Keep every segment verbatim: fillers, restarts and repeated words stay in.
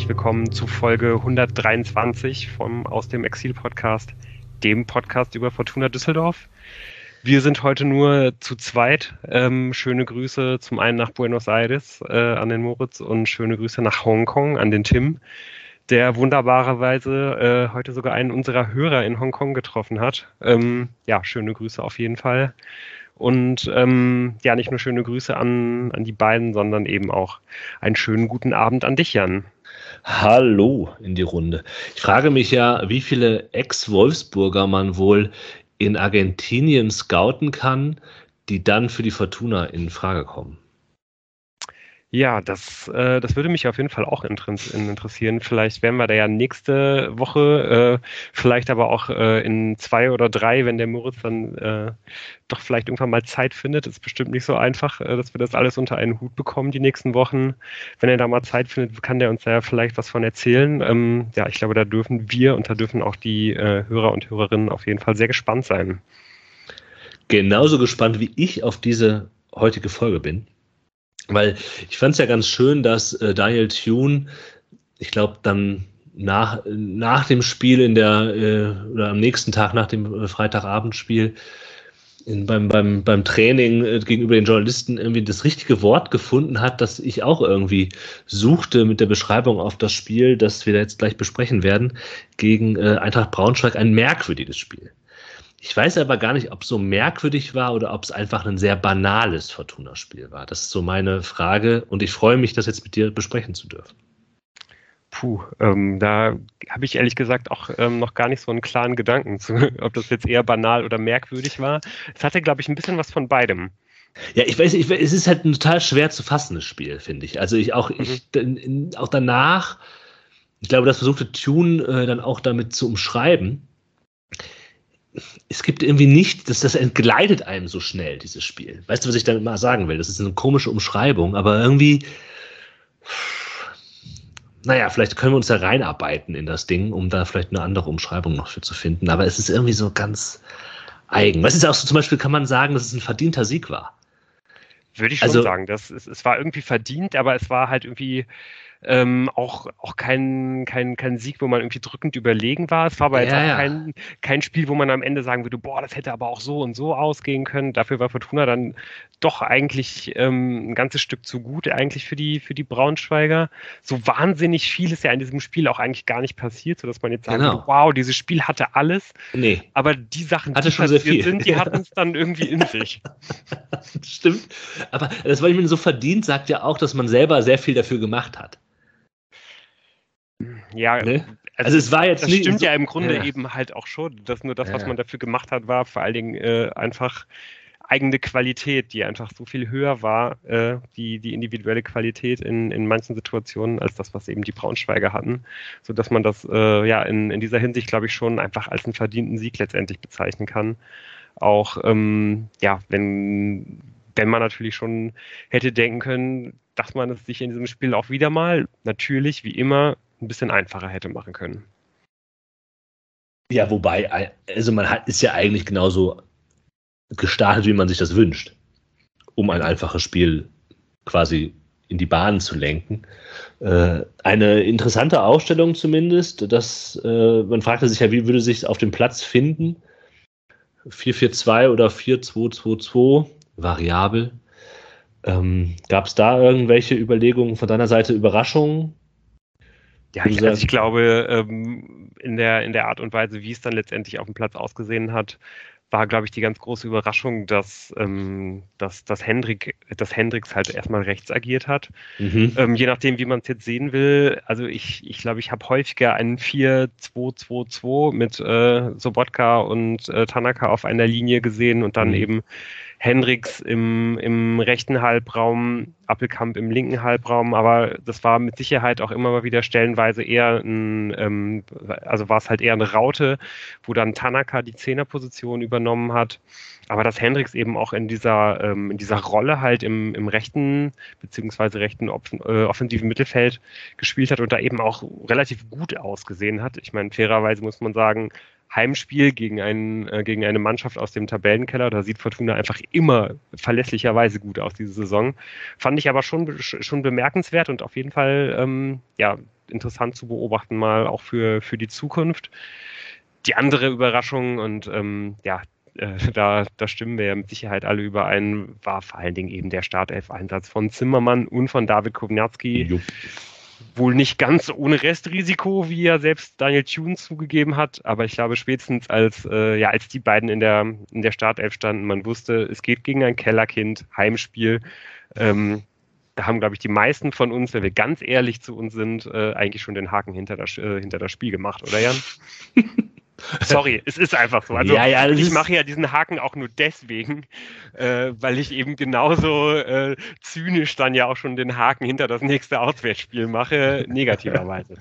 herzlich willkommen zu Folge hundertdreiundzwanzig vom Aus dem Exil-Podcast, dem Podcast über Fortuna Düsseldorf. Wir sind heute nur zu zweit. Ähm, schöne Grüße zum einen nach Buenos Aires äh, an den Moritz und schöne Grüße nach Hongkong an den Tim, der wunderbarerweise äh, heute sogar einen unserer Hörer in Hongkong getroffen hat. Ähm, ja, schöne Grüße auf jeden Fall. Und ähm, ja, nicht nur schöne Grüße an, an die beiden, sondern eben auch einen schönen guten Abend an dich, Jan. Hallo in die Runde. Ich frage mich ja, wie viele Ex-Wolfsburger man wohl in Argentinien scouten kann, die dann für die Fortuna in Frage kommen. Ja, das, äh, das würde mich auf jeden Fall auch interessieren. Vielleicht werden wir da ja nächste Woche, äh, vielleicht aber auch äh, in zwei oder drei, wenn der Moritz dann äh, doch vielleicht irgendwann mal Zeit findet. Ist bestimmt nicht so einfach, äh, dass wir das alles unter einen Hut bekommen die nächsten Wochen. Wenn er da mal Zeit findet, kann der uns da ja vielleicht was von erzählen. Ähm, ja, ich glaube, da dürfen wir und da dürfen auch die äh, Hörer und Hörerinnen auf jeden Fall sehr gespannt sein. Genauso gespannt, wie ich auf diese heutige Folge bin. Weil ich fand es ja ganz schön, dass äh, Daniel Thune, ich glaube dann nach, nach dem Spiel in der äh, oder am nächsten Tag nach dem äh, Freitagabendspiel in, beim, beim, beim Training äh, gegenüber den Journalisten irgendwie das richtige Wort gefunden hat, das ich auch irgendwie suchte mit der Beschreibung auf das Spiel, das wir jetzt gleich besprechen werden, gegen äh, Eintracht Braunschweig, ein merkwürdiges Spiel. Ich weiß aber gar nicht, ob es so merkwürdig war oder ob es einfach ein sehr banales Fortuna-Spiel war. Das ist so meine Frage und ich freue mich, das jetzt mit dir besprechen zu dürfen. Puh, ähm, da habe ich ehrlich gesagt auch ähm, noch gar nicht so einen klaren Gedanken zu, ob das jetzt eher banal oder merkwürdig war. Es hatte, glaube ich, ein bisschen was von beidem. Ja, ich weiß, ich, es ist halt ein total schwer zu fassendes Spiel, finde ich. Also ich auch, mhm. ich, in, auch danach, ich glaube, das versuchte Thune äh, dann auch damit zu umschreiben. Es gibt irgendwie nicht, dass das entgleitet einem so schnell, dieses Spiel. Weißt du, was ich damit mal sagen will? Das ist eine komische Umschreibung, aber irgendwie, naja, vielleicht können wir uns da reinarbeiten in das Ding, um da vielleicht eine andere Umschreibung noch für zu finden. Aber es ist irgendwie so ganz eigen. Was ist auch so, zum Beispiel kann man sagen, dass es ein verdienter Sieg war. Würde ich schon also, sagen. Das, es, es war irgendwie verdient, aber es war halt irgendwie Ähm, auch, auch kein, kein, kein Sieg, wo man irgendwie drückend überlegen war. Es war aber ja, jetzt auch ja. kein, kein Spiel, wo man am Ende sagen würde, boah, das hätte aber auch so und so ausgehen können. Dafür war Fortuna dann doch eigentlich ähm, ein ganzes Stück zu gut eigentlich für die, für die Braunschweiger. So wahnsinnig viel ist ja in diesem Spiel auch eigentlich gar nicht passiert, sodass man jetzt sagen genau. würde, wow, dieses Spiel hatte alles. Nee. Aber die Sachen, hatte die schon passiert sehr viel. sind, die hatten es dann irgendwie in sich. Stimmt. Aber das, was ich mir so verdient, sagt ja auch, dass man selber sehr viel dafür gemacht hat. Ja, ne? also, also es war jetzt das nicht stimmt so, ja im Grunde ja. eben halt auch schon, dass nur das, ja. was man dafür gemacht hat, war vor allen Dingen äh, einfach eigene Qualität, die einfach so viel höher war, äh, die, die individuelle Qualität in, in manchen Situationen, als das, was eben die Braunschweiger hatten, sodass man das äh, ja in, in dieser Hinsicht, glaube ich, schon einfach als einen verdienten Sieg letztendlich bezeichnen kann. Auch, ähm, ja, wenn, wenn man natürlich schon hätte denken können, dass man es sich in diesem Spiel auch wieder mal, natürlich, wie immer, ein bisschen einfacher hätte machen können. Ja, wobei, also man hat, ist ja eigentlich genauso gestartet, wie man sich das wünscht, um ein einfaches Spiel quasi in die Bahn zu lenken. Äh, eine interessante Aufstellung zumindest, dass äh, man fragte sich ja, wie würde sich auf dem Platz finden? vier vier zwei oder vier zwei zwei zwei, variabel. Ähm, gab es da irgendwelche Überlegungen von deiner Seite, Überraschungen? Ja, ich, also ich glaube, ähm, in der, in der Art und Weise, wie es dann letztendlich auf dem Platz ausgesehen hat, war, glaube ich, die ganz große Überraschung, dass, ähm, dass, dass, Hendrik, dass Hendricks halt erstmal rechts agiert hat. Mhm. Ähm, je nachdem, wie man es jetzt sehen will. Also ich, ich glaube, ich habe häufiger einen vier zwei zwei zwei mit äh, Sobotka und äh, Tanaka auf einer Linie gesehen und dann mhm. eben Hendricks im, im rechten Halbraum, Appelkamp im linken Halbraum, aber das war mit Sicherheit auch immer mal wieder stellenweise eher ein, ähm, also war es halt eher eine Raute, wo dann Tanaka die Zehnerposition übernommen hat, aber dass Hendricks eben auch in dieser, ähm, in dieser Rolle halt im, im rechten, beziehungsweise rechten off- äh, offensiven Mittelfeld gespielt hat und da eben auch relativ gut ausgesehen hat. Ich meine, fairerweise muss man sagen, Heimspiel gegen, einen, äh, gegen eine Mannschaft aus dem Tabellenkeller. Da sieht Fortuna einfach immer verlässlicherweise gut aus diese Saison. Fand ich aber schon, schon bemerkenswert und auf jeden Fall ähm, ja, interessant zu beobachten, mal auch für, für die Zukunft. Die andere Überraschung und ähm, ja, äh, da, da stimmen wir ja mit Sicherheit alle überein, war vor allen Dingen eben der Startelf-Einsatz von Zimmermann und von David Kovnatski. Jupp. Wohl nicht ganz ohne Restrisiko, wie ja selbst Daniel Thune zugegeben hat, aber ich glaube spätestens als, äh, ja, als die beiden in der, in der Startelf standen, man wusste, es geht gegen ein Kellerkind, Heimspiel. Ähm, da haben, glaube ich, die meisten von uns, wenn wir ganz ehrlich zu uns sind, äh, eigentlich schon den Haken hinter das, äh, hinter das Spiel gemacht, oder Jan? Sorry, es ist einfach so. Also ja, ja, ich mache ja diesen Haken auch nur deswegen, äh, weil ich eben genauso äh, zynisch dann ja auch schon den Haken hinter das nächste Auswärtsspiel mache, negativerweise.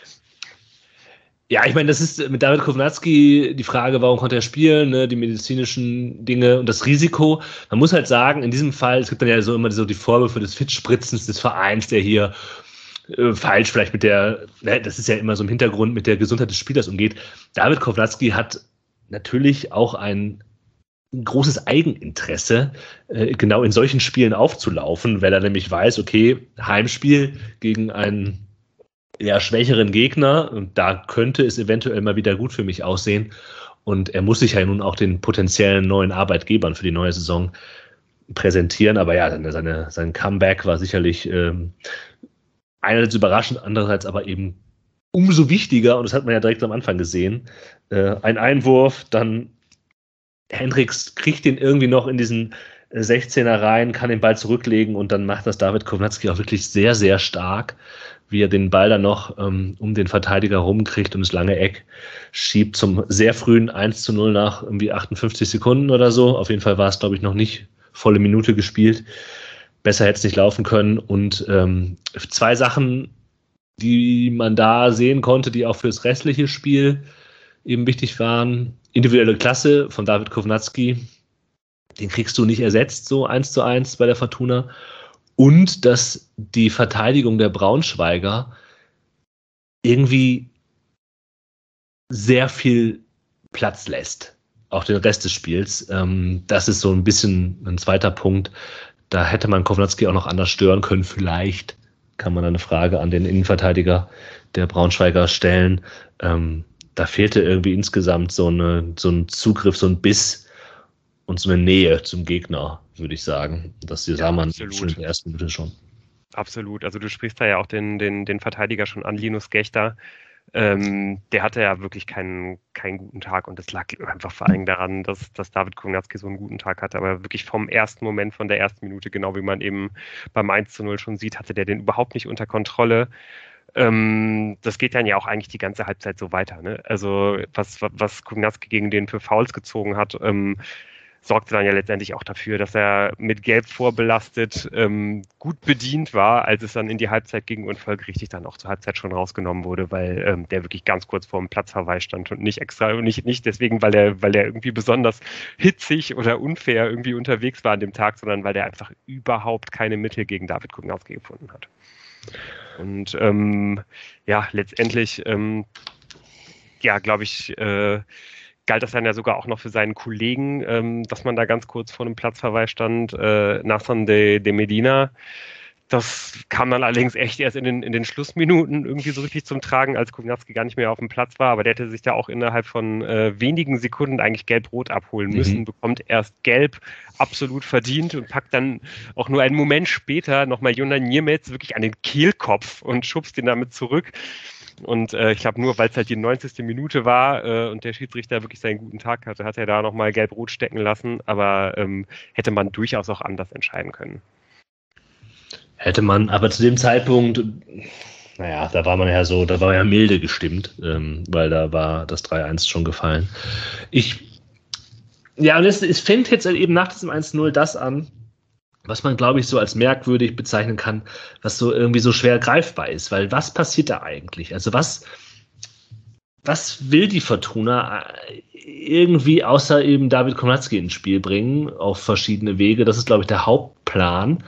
Ja, ich meine, das ist mit David Kovnatski die Frage, warum konnte er spielen, ne, die medizinischen Dinge und das Risiko. Man muss halt sagen, in diesem Fall, es gibt dann ja so immer so die Vorwürfe des Fitspritzens des Vereins, der hier äh, falsch vielleicht mit der, ne, das ist ja immer so im Hintergrund, mit der Gesundheit des Spielers umgeht. David Kovnatski hat natürlich auch ein großes Eigeninteresse, äh, genau in solchen Spielen aufzulaufen, weil er nämlich weiß, okay, Heimspiel gegen einen eher schwächeren Gegner und da könnte es eventuell mal wieder gut für mich aussehen und er muss sich ja nun auch den potenziellen neuen Arbeitgebern für die neue Saison präsentieren, aber ja, seine, seine, sein Comeback war sicherlich ähm, einerseits überraschend, andererseits aber eben umso wichtiger und das hat man ja direkt am Anfang gesehen. Äh, ein Einwurf, dann Hendricks kriegt den irgendwie noch in diesen sechzehner rein, kann den Ball zurücklegen und dann macht das David Kovnatski auch wirklich sehr, sehr stark, wie er den Ball dann noch ähm, um den Verteidiger rumkriegt und das lange Eck schiebt zum sehr frühen eins zu null nach irgendwie achtundfünfzig Sekunden oder so. Auf jeden Fall war es, glaube ich, noch nicht volle Minute gespielt. Besser hätte es nicht laufen können. Und ähm, zwei Sachen, die man da sehen konnte, die auch für das restliche Spiel eben wichtig waren. Individuelle Klasse von David Kovnatski, den kriegst du nicht ersetzt, so eins zu eins bei der Fortuna. Und dass die Verteidigung der Braunschweiger irgendwie sehr viel Platz lässt, auch den Rest des Spiels. Ähm, das ist so ein bisschen ein zweiter Punkt. Da hätte man Kovnatski auch noch anders stören können. Vielleicht kann man eine Frage an den Innenverteidiger der Braunschweiger stellen. Ähm, da fehlte irgendwie insgesamt so, eine, so ein Zugriff, so ein Biss und so eine Nähe zum Gegner, würde ich sagen. Das sah man schon in der ersten Minute schon. Absolut. Also du sprichst da ja auch den, den, den Verteidiger schon an, Linus Gächter. Ähm, der hatte ja wirklich keinen, keinen guten Tag und das lag einfach vor allem daran, dass, dass David Kovnatski so einen guten Tag hatte, aber wirklich vom ersten Moment, von der ersten Minute, genau wie man eben beim eins zu null schon sieht, hatte der den überhaupt nicht unter Kontrolle. Ähm, das geht dann ja auch eigentlich die ganze Halbzeit so weiter. Ne? Also was, was Kovnatski gegen den für Fouls gezogen hat, ähm, sorgte dann ja letztendlich auch dafür, dass er mit Gelb vorbelastet ähm, gut bedient war, als es dann in die Halbzeit ging und folgerichtig dann auch zur Halbzeit schon rausgenommen wurde, weil ähm, der wirklich ganz kurz vor dem Platzverweis stand und nicht extra, nicht, nicht deswegen, weil er, weil er irgendwie besonders hitzig oder unfair irgendwie unterwegs war an dem Tag, sondern weil der einfach überhaupt keine Mittel gegen David Kovnatski gefunden hat. Und ähm, ja, letztendlich, ähm, ja, glaube ich, äh, galt das dann ja sogar auch noch für seinen Kollegen, ähm, dass man da ganz kurz vor einem Platzverweis stand, äh, Nathan de, de Medina. Das kam dann allerdings echt erst in den, in den Schlussminuten irgendwie so richtig zum Tragen, als Kovnatski gar nicht mehr auf dem Platz war, aber der hätte sich da auch innerhalb von äh, wenigen Sekunden eigentlich gelb-rot abholen müssen, mhm. bekommt erst gelb, absolut verdient und packt dann auch nur einen Moment später nochmal Jonas Niemetz wirklich an den Kehlkopf und schubst ihn damit zurück. Und äh, ich glaube, nur weil es halt die neunzigste Minute war äh, und der Schiedsrichter wirklich seinen guten Tag hatte, hat er da nochmal gelb-rot stecken lassen. Aber ähm, hätte man durchaus auch anders entscheiden können. Hätte man, aber zu dem Zeitpunkt, naja, da war man ja so, da war ja milde gestimmt, ähm, weil da war das drei eins schon gefallen. Ich, ja, und es, es fängt jetzt eben nach diesem eins null das an, was man, glaube ich, so als merkwürdig bezeichnen kann, was so irgendwie so schwer greifbar ist. Weil was passiert da eigentlich? Also was, was will die Fortuna irgendwie außer eben David Kovnatski ins Spiel bringen auf verschiedene Wege? Das ist, glaube ich, der Hauptplan.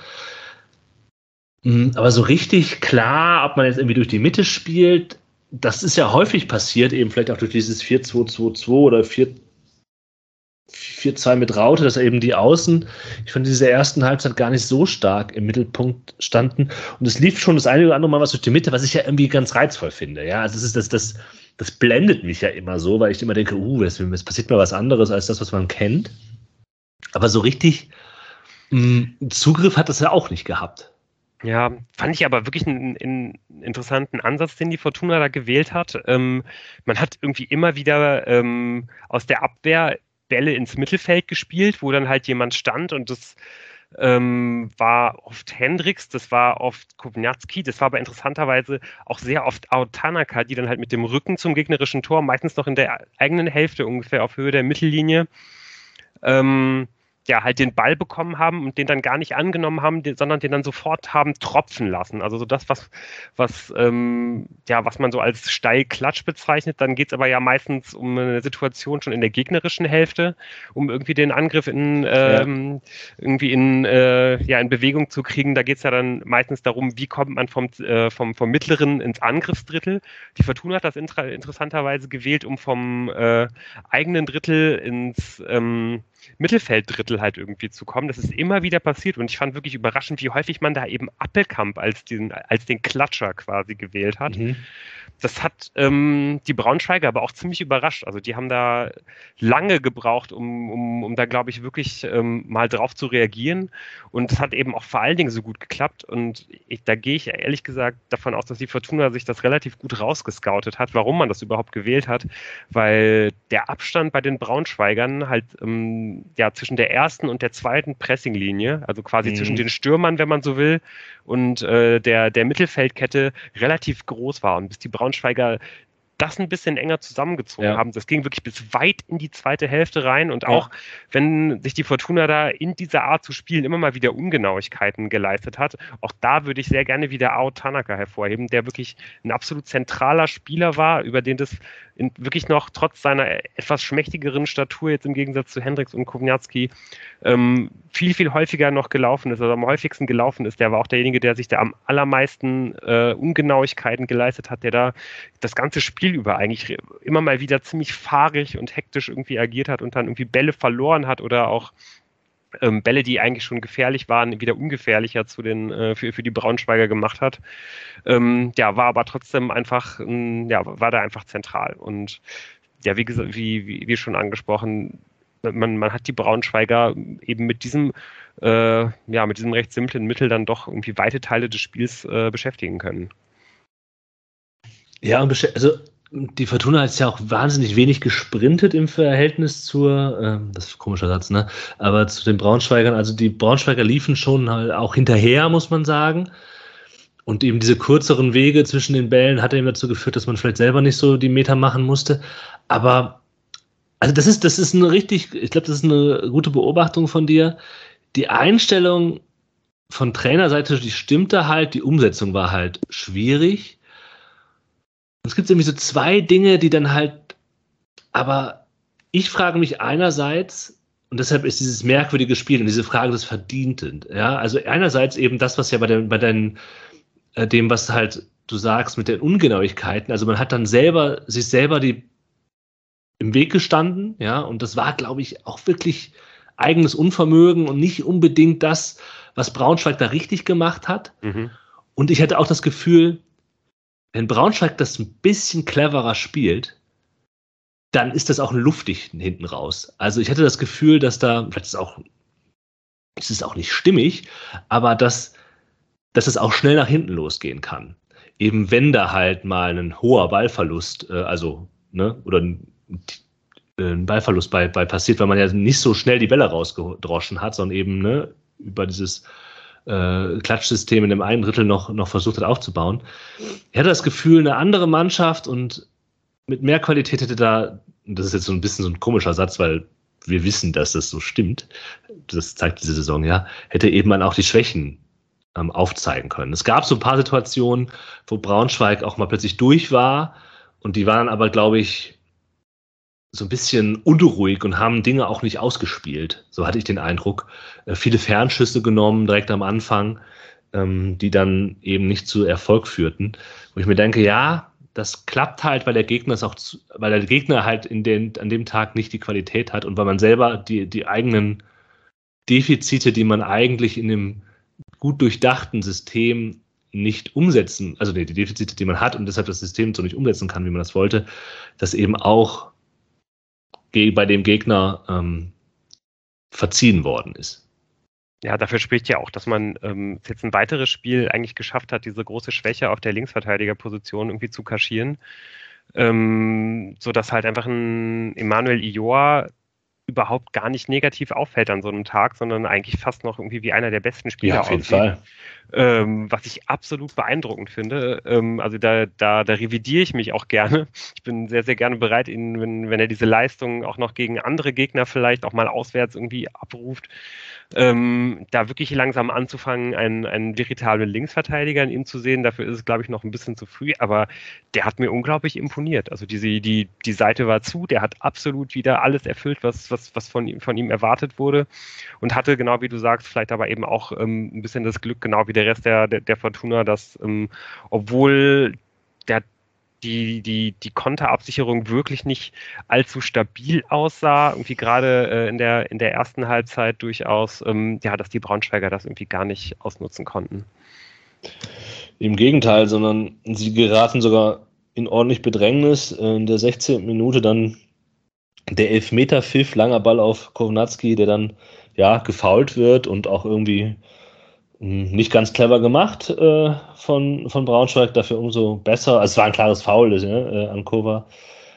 Aber so richtig klar, ob man jetzt irgendwie durch die Mitte spielt, das ist ja häufig passiert, eben vielleicht auch durch dieses vier zwei zwei zwei oder vier vier zwei mit Raute, dass eben die Außen, ich fand diese ersten Halbzeit gar nicht so stark im Mittelpunkt standen. Und es lief schon das eine oder andere Mal was durch die Mitte, was ich ja irgendwie ganz reizvoll finde. Ja, also das ist das, das, das blendet mich ja immer so, weil ich immer denke, uh, es, es passiert mal was anderes als das, was man kennt. Aber so richtig mh, Zugriff hat das ja auch nicht gehabt. Ja, fand ich aber wirklich einen, einen interessanten Ansatz, den die Fortuna da gewählt hat. Ähm, man hat irgendwie immer wieder ähm, aus der Abwehr Bälle ins Mittelfeld gespielt, wo dann halt jemand stand und das ähm, war oft Hendricks, das war oft Kowniatski, das war aber interessanterweise auch sehr oft Ao Tanaka, die dann halt mit dem Rücken zum gegnerischen Tor, meistens noch in der eigenen Hälfte, ungefähr auf Höhe der Mittellinie, ähm, ja, halt den Ball bekommen haben und den dann gar nicht angenommen haben, den, sondern den dann sofort haben tropfen lassen. Also so das, was, was, ähm, ja, was man so als Steilklatsch bezeichnet. Dann geht es aber ja meistens um eine Situation schon in der gegnerischen Hälfte, um irgendwie den Angriff in, ähm, ja. irgendwie in, äh, ja, in Bewegung zu kriegen. Da geht es ja dann meistens darum, wie kommt man vom, äh, vom, vom mittleren ins Angriffsdrittel. Die Fortuna hat das inter- interessanterweise gewählt, um vom äh, eigenen Drittel ins ähm, Mittelfelddrittel halt irgendwie zu kommen. Das ist immer wieder passiert und ich fand wirklich überraschend, wie häufig man da eben Appelkamp als den, als den Klatscher quasi gewählt hat. Mhm. Das hat ähm, die Braunschweiger aber auch ziemlich überrascht. Also die haben da lange gebraucht, um, um, um da, glaube ich, wirklich ähm, mal drauf zu reagieren. Und es hat eben auch vor allen Dingen so gut geklappt. Und ich, da gehe ich ehrlich gesagt davon aus, dass die Fortuna sich das relativ gut rausgescoutet hat, warum man das überhaupt gewählt hat. Weil der Abstand bei den Braunschweigern halt ähm, ja zwischen der ersten und der zweiten Pressinglinie, also quasi mhm. zwischen den Stürmern, wenn man so will, und äh, der, der Mittelfeldkette relativ groß war. Und bis die Braunschweiger das ein bisschen enger zusammengezogen ja. haben. Das ging wirklich bis weit in die zweite Hälfte rein und ja. auch wenn sich die Fortuna da in dieser Art zu spielen immer mal wieder Ungenauigkeiten geleistet hat, auch da würde ich sehr gerne wieder Ao Tanaka hervorheben, der wirklich ein absolut zentraler Spieler war, über den das in, wirklich noch trotz seiner etwas schmächtigeren Statur jetzt im Gegensatz zu Hendricks und Kowniatski ähm, viel, viel häufiger noch gelaufen ist, also am häufigsten gelaufen ist. Der war auch derjenige, der sich da am allermeisten äh, Ungenauigkeiten geleistet hat, der da das ganze Spiel über eigentlich immer mal wieder ziemlich fahrig und hektisch irgendwie agiert hat und dann irgendwie Bälle verloren hat oder auch ähm, Bälle, die eigentlich schon gefährlich waren, wieder ungefährlicher zu den, äh, für, für die Braunschweiger gemacht hat. Ähm, ja, war aber trotzdem einfach, ähm, ja, war da einfach zentral. Und ja, wie gesagt, wie, wie, wie schon angesprochen, man, man hat die Braunschweiger eben mit diesem, äh, ja, mit diesem recht simplen Mittel dann doch irgendwie weite Teile des Spiels äh, beschäftigen können. Ja, also die Fortuna hat ja auch wahnsinnig wenig gesprintet im Verhältnis zur, äh, das ist ein komischer Satz, ne? Aber zu den Braunschweigern, also die Braunschweiger liefen schon halt auch hinterher, muss man sagen. Und eben diese kürzeren Wege zwischen den Bällen hat eben dazu geführt, dass man vielleicht selber nicht so die Meter machen musste. Aber also das ist, das ist eine richtig, ich glaube, das ist eine gute Beobachtung von dir. Die Einstellung von Trainerseite, die stimmte halt, die Umsetzung war halt schwierig. Es gibt irgendwie so zwei Dinge, die dann halt, aber ich frage mich einerseits, und deshalb ist dieses merkwürdige Spiel und diese Frage des Verdienten, ja, also einerseits eben das, was ja bei, den, bei den, äh, dem, was halt du sagst mit den Ungenauigkeiten, also man hat dann selber, sich selber die im Weg gestanden, ja, und das war, glaube ich, auch wirklich eigenes Unvermögen und nicht unbedingt das, was Braunschweig da richtig gemacht hat. Mhm. Und ich hatte auch das Gefühl, wenn Braunschweig das ein bisschen cleverer spielt, dann ist das auch luftig hinten raus. Also ich hatte das Gefühl, dass da, vielleicht ist es auch, es ist auch nicht stimmig, aber dass, dass es auch schnell nach hinten losgehen kann. Eben wenn da halt mal ein hoher Ballverlust, äh, also, ne, oder ein, ein Ballverlust bei, bei passiert, weil man ja nicht so schnell die Bälle rausgedroschen hat, sondern eben, ne, über dieses Äh, Klatschsystem in dem einen Drittel noch, noch versucht hat aufzubauen. Er hatte das Gefühl, eine andere Mannschaft und mit mehr Qualität hätte da, das ist jetzt so ein bisschen so ein komischer Satz, weil wir wissen, dass das so stimmt, das zeigt diese Saison ja, hätte eben man auch die Schwächen ähm, aufzeigen können. Es gab so ein paar Situationen, wo Braunschweig auch mal plötzlich durch war und die waren aber, glaube ich, so ein bisschen unruhig und haben Dinge auch nicht ausgespielt. So hatte ich den Eindruck. Äh, viele Fernschüsse genommen direkt am Anfang, ähm, die dann eben nicht zu Erfolg führten. Wo ich mir denke, ja, das klappt halt, weil der Gegner es auch, zu, weil der Gegner halt in den, an dem Tag nicht die Qualität hat und weil man selber die, die eigenen Defizite, die man eigentlich in einem gut durchdachten System nicht umsetzen, also die Defizite, die man hat und deshalb das System so nicht umsetzen kann, wie man das wollte, das eben auch bei dem Gegner ähm, verziehen worden ist. Ja, dafür spricht ja auch, dass man ähm, jetzt ein weiteres Spiel eigentlich geschafft hat, diese große Schwäche auf der Linksverteidigerposition irgendwie zu kaschieren, ähm, sodass halt einfach ein Emmanuel Ijoa überhaupt gar nicht negativ auffällt an so einem Tag, sondern eigentlich fast noch irgendwie wie einer der besten Spieler ja, auf jeden aussieht. Fall. Ähm, was ich absolut beeindruckend finde. Ähm, also da, da, da revidiere ich mich auch gerne. Ich bin sehr, sehr gerne bereit, ihn, wenn, wenn er diese Leistung auch noch gegen andere Gegner vielleicht auch mal auswärts irgendwie abruft, ähm, da wirklich langsam anzufangen, einen, einen veritablen Linksverteidiger in ihm zu sehen. Dafür ist es, glaube ich, noch ein bisschen zu früh, aber der hat mir unglaublich imponiert. Also diese, die, die Seite war zu, der hat absolut wieder alles erfüllt, was, was, was von ihm, von ihm erwartet wurde und hatte, genau wie du sagst, vielleicht aber eben auch ähm, ein bisschen das Glück, genau wie der Rest der, der, der Fortuna, dass ähm, obwohl der die, die, die Konterabsicherung wirklich nicht allzu stabil aussah, irgendwie gerade äh, in, der, in der ersten Halbzeit durchaus, ähm, ja, dass die Braunschweiger das irgendwie gar nicht ausnutzen konnten. Im Gegenteil, sondern sie geraten sogar in ordentlich Bedrängnis. In der sechzehnten Minute dann der Elfmeter-Pfiff, langer Ball auf Kownacki, der dann ja gefoult wird und auch irgendwie nicht ganz clever gemacht äh, von, von Braunschweig, dafür umso besser. Also es war ein klares Foul das, ja, äh, an Kova.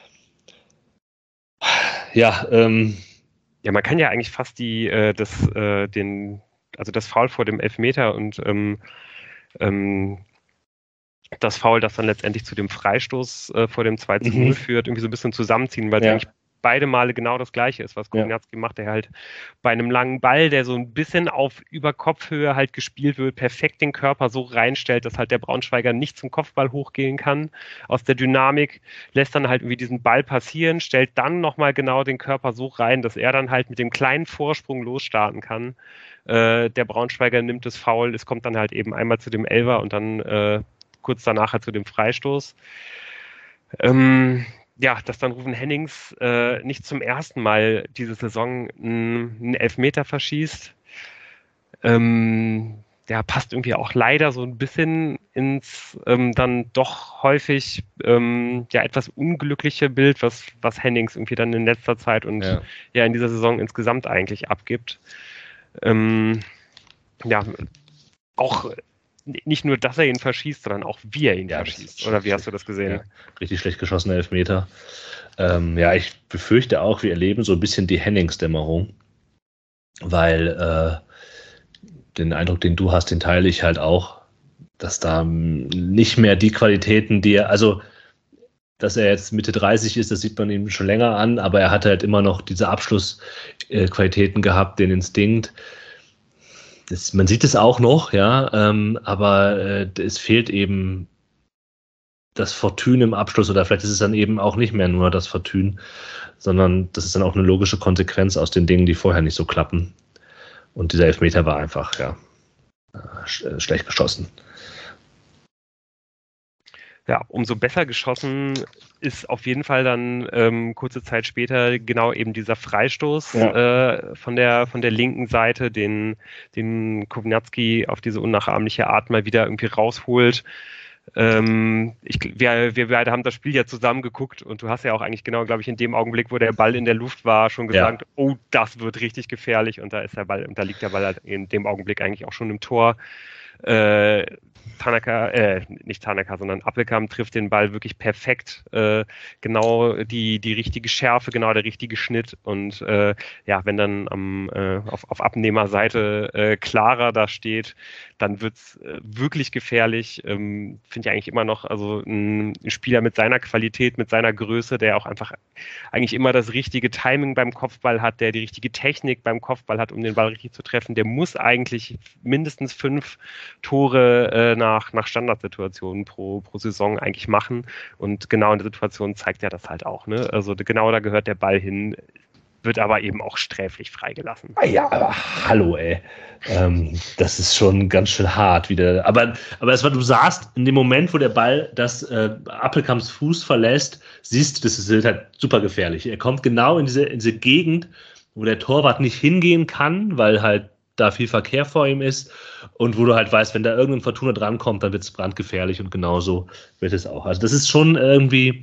Ja, ähm. Ja, man kann ja eigentlich fast die, äh, das, äh, den, also das Foul vor dem Elfmeter und ähm, ähm, das Foul, das dann letztendlich zu dem Freistoß äh, vor dem zwei zu null mhm. führt, irgendwie so ein bisschen zusammenziehen, weil es ja. eigentlich beide Male genau das Gleiche ist, was Kownacki ja. macht, der halt bei einem langen Ball, der so ein bisschen auf über Kopfhöhe halt gespielt wird, perfekt den Körper so reinstellt, dass halt der Braunschweiger nicht zum Kopfball hochgehen kann. Aus der Dynamik lässt dann halt irgendwie diesen Ball passieren, stellt dann nochmal genau den Körper so rein, dass er dann halt mit dem kleinen Vorsprung losstarten kann. Äh, der Braunschweiger nimmt das Foul, es kommt dann halt eben einmal zu dem Elfer und dann äh, kurz danach halt zu dem Freistoß. Ähm, ja, dass dann Ruven Hennings äh, nicht zum ersten Mal diese Saison einen Elfmeter verschießt. Ähm, der passt irgendwie auch leider so ein bisschen ins ähm, dann doch häufig ähm, ja etwas unglückliche Bild, was, was Hennings irgendwie dann in letzter Zeit und ja, ja in dieser Saison insgesamt eigentlich abgibt. Ähm, ja, auch nicht nur, dass er ihn verschießt, sondern auch wie er ihn ja, verschießt. Oder wie hast du das gesehen? Ja, richtig schlecht geschossene Elfmeter. Ähm, ja, ich befürchte auch, wir erleben so ein bisschen die Hennings-Dämmerung, weil äh, den Eindruck, den du hast, den teile ich halt auch, dass da nicht mehr die Qualitäten, die er, also dass er jetzt Mitte dreißig ist, das sieht man ihm schon länger an, aber er hat halt immer noch diese Abschlussqualitäten gehabt, den Instinkt. Das, man sieht es auch noch, ja, ähm, aber äh, es fehlt eben das Fortune im Abschluss oder vielleicht ist es dann eben auch nicht mehr nur das Fortune, sondern das ist dann auch eine logische Konsequenz aus den Dingen, die vorher nicht so klappen. Und dieser Elfmeter war einfach, ja, sch- schlecht geschossen. Ja, umso besser geschossen ist auf jeden Fall dann ähm, kurze Zeit später genau eben dieser Freistoß ja. äh, von der von der linken Seite, den, den Kownacki auf diese unnachahmliche Art mal wieder irgendwie rausholt. Ähm, ich, wir, wir beide haben das Spiel ja zusammen geguckt und du hast ja auch eigentlich genau, glaube ich, in dem Augenblick, wo der Ball in der Luft war, schon gesagt, ja. oh, das wird richtig gefährlich und da ist der Ball, und da liegt der Ball halt in dem Augenblick eigentlich auch schon im Tor. Äh, Tanaka, äh, nicht Tanaka, sondern Appelkamp trifft den Ball wirklich perfekt. Äh, genau die, die richtige Schärfe, genau der richtige Schnitt. Und äh, ja, wenn dann am, äh, auf, auf Abnehmerseite äh, Clara da steht, dann wird es äh, wirklich gefährlich. Ähm, Finde ich eigentlich immer noch, also ein, ein Spieler mit seiner Qualität, mit seiner Größe, der auch einfach eigentlich immer das richtige Timing beim Kopfball hat, der die richtige Technik beim Kopfball hat, um den Ball richtig zu treffen, der muss eigentlich mindestens fünf Tore äh, nach, nach Standardsituationen pro, pro Saison eigentlich machen. Und genau in der Situation zeigt er das halt auch. Ne? Also genau da gehört der Ball hin. wird aber eben auch sträflich freigelassen. Ah ja, aber hallo, ey. Ähm, das ist schon ganz schön hart wieder. Aber, aber es war, du sahst, in dem Moment, wo der Ball das äh, Appelkamps Fuß verlässt, siehst du, das ist halt super gefährlich. Er kommt genau in diese, in diese Gegend, wo der Torwart nicht hingehen kann, weil halt da viel Verkehr vor ihm ist und wo du halt weißt, wenn da irgendein Fortuna drankommt, dann wird es brandgefährlich und genauso wird es auch. Also das ist schon irgendwie,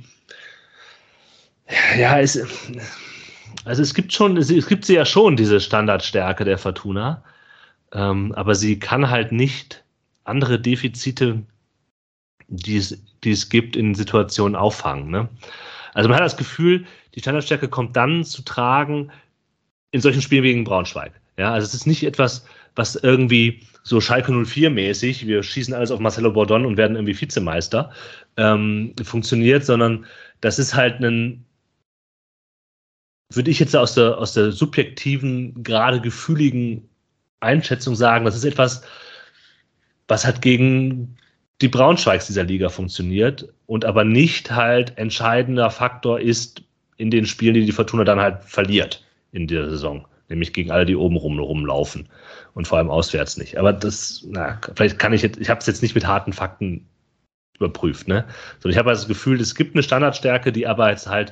ja, es, also es gibt schon, es gibt sie ja schon, diese Standardstärke der Fortuna, ähm, aber sie kann halt nicht andere Defizite, die es, die es gibt, in Situationen auffangen. Ne? Also man hat das Gefühl, die Standardstärke kommt dann zu tragen in solchen Spielen wie gegen Braunschweig. Ja, also es ist nicht etwas, was irgendwie so Schalke null vier mäßig, wir schießen alles auf Marcelo Bordon und werden irgendwie Vizemeister, ähm, funktioniert, sondern das ist halt ein, würde ich jetzt aus der, aus der subjektiven, gerade gefühligen Einschätzung sagen, das ist etwas, was halt gegen die Braunschweigs dieser Liga funktioniert und aber nicht halt entscheidender Faktor ist in den Spielen, die die Fortuna dann halt verliert in der Saison. Nämlich gegen alle, die oben rum rumlaufen und vor allem auswärts nicht. Aber das, na, vielleicht kann ich jetzt, ich habe es jetzt nicht mit harten Fakten überprüft, ne? Sondern ich habe also das Gefühl, es gibt eine Standardstärke, die aber jetzt halt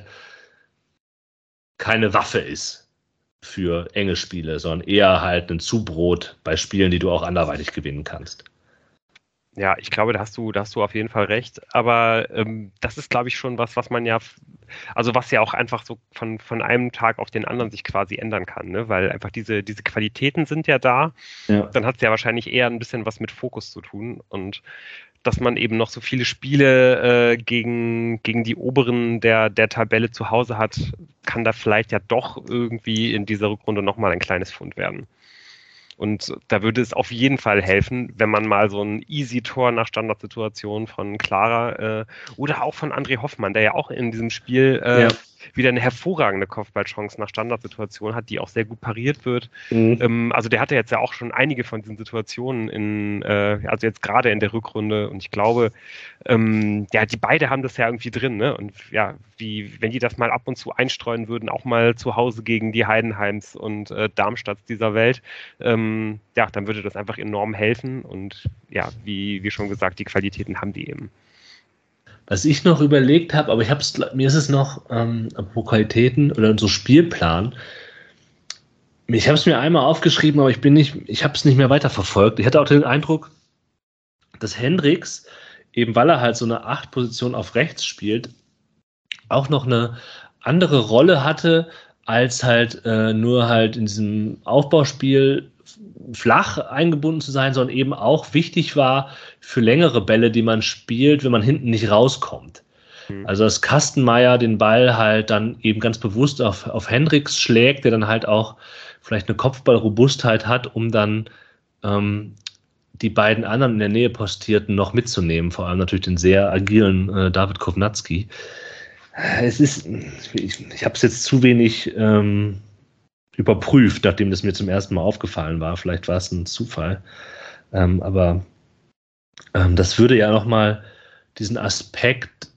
keine Waffe ist für enge Spiele, sondern eher halt ein Zubrot bei Spielen, die du auch anderweitig gewinnen kannst. Ja, ich glaube, da hast du, da hast du auf jeden Fall recht. Aber ähm, das ist, glaube ich, schon was, was man ja, also was ja auch einfach so von, von einem Tag auf den anderen sich quasi ändern kann, ne? Weil einfach diese, diese Qualitäten sind ja da. Ja. Dann hat es ja wahrscheinlich eher ein bisschen was mit Fokus zu tun. Und dass man eben noch so viele Spiele äh, gegen, gegen die Oberen der, der Tabelle zu Hause hat, kann da vielleicht ja doch irgendwie in dieser Rückrunde nochmal ein kleines Fund werden. Und da würde es auf jeden Fall helfen, wenn man mal so ein Easy-Tor nach Standardsituation von Clara äh, oder auch von André Hoffmann, der ja auch in diesem Spiel äh, ja. wieder eine hervorragende Kopfballchance nach Standardsituation hat, die auch sehr gut pariert wird. Mhm. Ähm, also der hatte jetzt ja auch schon einige von diesen Situationen in, äh, also jetzt gerade in der Rückrunde und ich glaube, ähm, ja, die beide haben das ja irgendwie drin, ne? Und ja, wie, wenn die das mal ab und zu einstreuen würden, auch mal zu Hause gegen die Heidenheims und äh, Darmstadts dieser Welt, ähm, ja, dann würde das einfach enorm helfen und ja, wie, wie schon gesagt, die Qualitäten haben die eben. Was ich noch überlegt habe, aber ich hab's, mir ist es noch, ähm, apropos Qualitäten oder so Spielplan, ich habe es mir einmal aufgeschrieben, aber ich bin nicht, ich habe es nicht mehr weiterverfolgt. Ich hatte auch den Eindruck, dass Hendricks, eben weil er halt so eine Acht-Position auf rechts spielt, auch noch eine andere Rolle hatte, als halt äh, nur halt in diesem Aufbauspiel flach eingebunden zu sein, sondern eben auch wichtig war für längere Bälle, die man spielt, wenn man hinten nicht rauskommt. Mhm. Also dass Kastenmeier den Ball halt dann eben ganz bewusst auf, auf Hendricks schlägt, der dann halt auch vielleicht eine Kopfballrobustheit hat, um dann ähm, die beiden anderen in der Nähe Postierten noch mitzunehmen, vor allem natürlich den sehr agilen äh, David Kovnatski. Es ist, ich, ich habe es jetzt zu wenig ähm, überprüft, nachdem das mir zum ersten Mal aufgefallen war. Vielleicht war es ein Zufall. Ähm, aber ähm, das würde ja nochmal diesen Aspekt,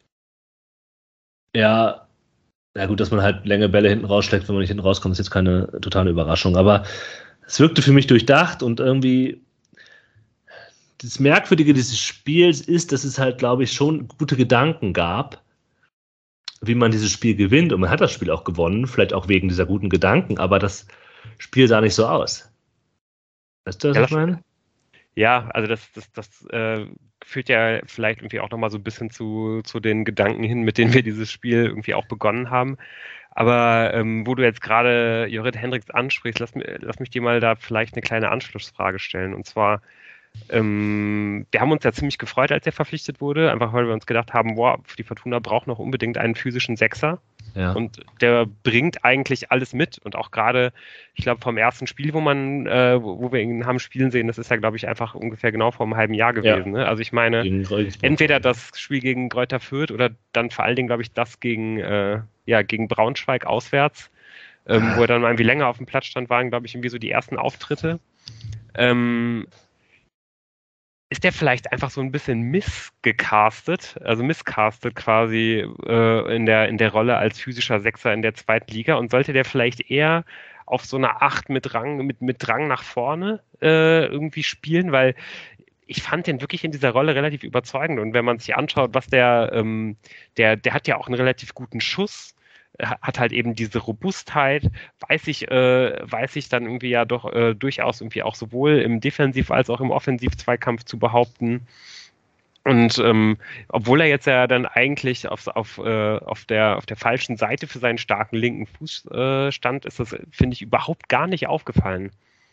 ja, ja gut, dass man halt längere Bälle hinten rausschlägt, wenn man nicht hinten rauskommt, ist jetzt keine totale Überraschung. Aber es wirkte für mich durchdacht und irgendwie das Merkwürdige dieses Spiels ist, dass es halt, glaube ich, schon gute Gedanken gab, wie man dieses Spiel gewinnt. Und man hat das Spiel auch gewonnen, vielleicht auch wegen dieser guten Gedanken, aber das Spiel sah nicht so aus. Weißt du, was ja, ich meine? Ja, also das, das, das äh, führt ja vielleicht irgendwie auch nochmal so ein bisschen zu, zu den Gedanken hin, mit denen wir dieses Spiel irgendwie auch begonnen haben. Aber ähm, wo du jetzt gerade Jorrit Hendricks ansprichst, lass, lass mich dir mal da vielleicht eine kleine Anschlussfrage stellen. Und zwar, Ähm, wir haben uns ja ziemlich gefreut, als er verpflichtet wurde, einfach weil wir uns gedacht haben, wow, die Fortuna braucht noch unbedingt einen physischen Sechser. Ja. Und der bringt eigentlich alles mit. Und auch gerade, ich glaube, vom ersten Spiel, wo man, äh, wo wir ihn haben spielen sehen, das ist ja, glaube ich, einfach ungefähr genau vor einem halben Jahr gewesen. Ja. Ne? Also ich meine, entweder das Spiel gegen Greuther Fürth oder dann vor allen Dingen, glaube ich, das gegen, äh, ja, gegen Braunschweig auswärts, ähm, wo er dann mal irgendwie länger auf dem Platz stand, waren, glaube ich, irgendwie so die ersten Auftritte. Ähm, ist der vielleicht einfach so ein bisschen missgecastet, also misscastet quasi äh, in der, in der Rolle als physischer Sechser in der zweiten Liga und sollte der vielleicht eher auf so einer Acht mit Drang, mit, mit Drang nach vorne äh, irgendwie spielen, weil ich fand den wirklich in dieser Rolle relativ überzeugend und wenn man sich anschaut, was der, ähm, der, der hat ja auch einen relativ guten Schuss, hat halt eben diese Robustheit, weiß ich, äh, weiß ich dann irgendwie ja doch äh, durchaus irgendwie auch sowohl im Defensiv- als auch im Offensiv-Zweikampf zu behaupten. Und ähm, obwohl er jetzt ja dann eigentlich auf, auf, äh, auf, der, auf der falschen Seite für seinen starken linken Fuß äh, stand, ist das, finde ich, überhaupt gar nicht aufgefallen.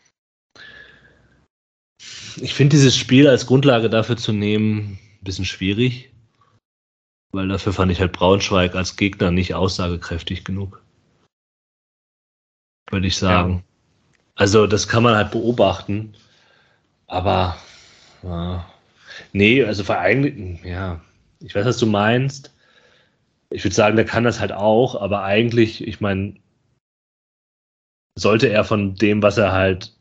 Ich finde dieses Spiel als Grundlage dafür zu nehmen ein bisschen schwierig. Weil dafür fand ich halt Braunschweig als Gegner nicht aussagekräftig genug. Würde ich sagen. Ja. Also das kann man halt beobachten. Aber ja. Nee, also eigentlich, ja, ich weiß, was du meinst. Ich würde sagen, der kann das halt auch, aber eigentlich, ich meine, sollte er von dem, was er halt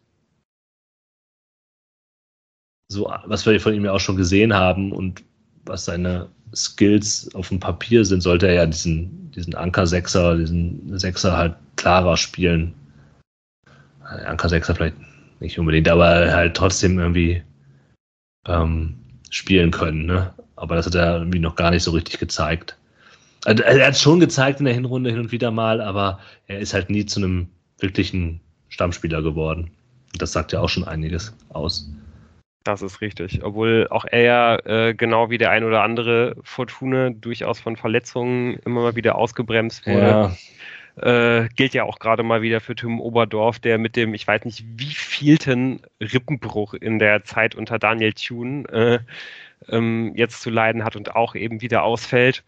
so, was wir von ihm ja auch schon gesehen haben und was seine Skills auf dem Papier sind, sollte er ja diesen, diesen Anker-Sechser, diesen Sechser halt klarer spielen. Anker-Sechser vielleicht nicht unbedingt, aber halt trotzdem irgendwie ähm, spielen können. Ne? Aber das hat er irgendwie noch gar nicht so richtig gezeigt. Also, er hat es schon gezeigt in der Hinrunde hin und wieder mal, aber er ist halt nie zu einem wirklichen Stammspieler geworden. Das sagt ja auch schon einiges aus. Das ist richtig. Obwohl auch er ja äh, genau wie der ein oder andere Fortuna durchaus von Verletzungen immer mal wieder ausgebremst wurde. Ja. Äh, gilt ja auch gerade mal wieder für Tim Oberdorf, der mit dem, ich weiß nicht, wie vielten Rippenbruch in der Zeit unter Daniel Thune äh, ähm, jetzt zu leiden hat und auch eben wieder ausfällt.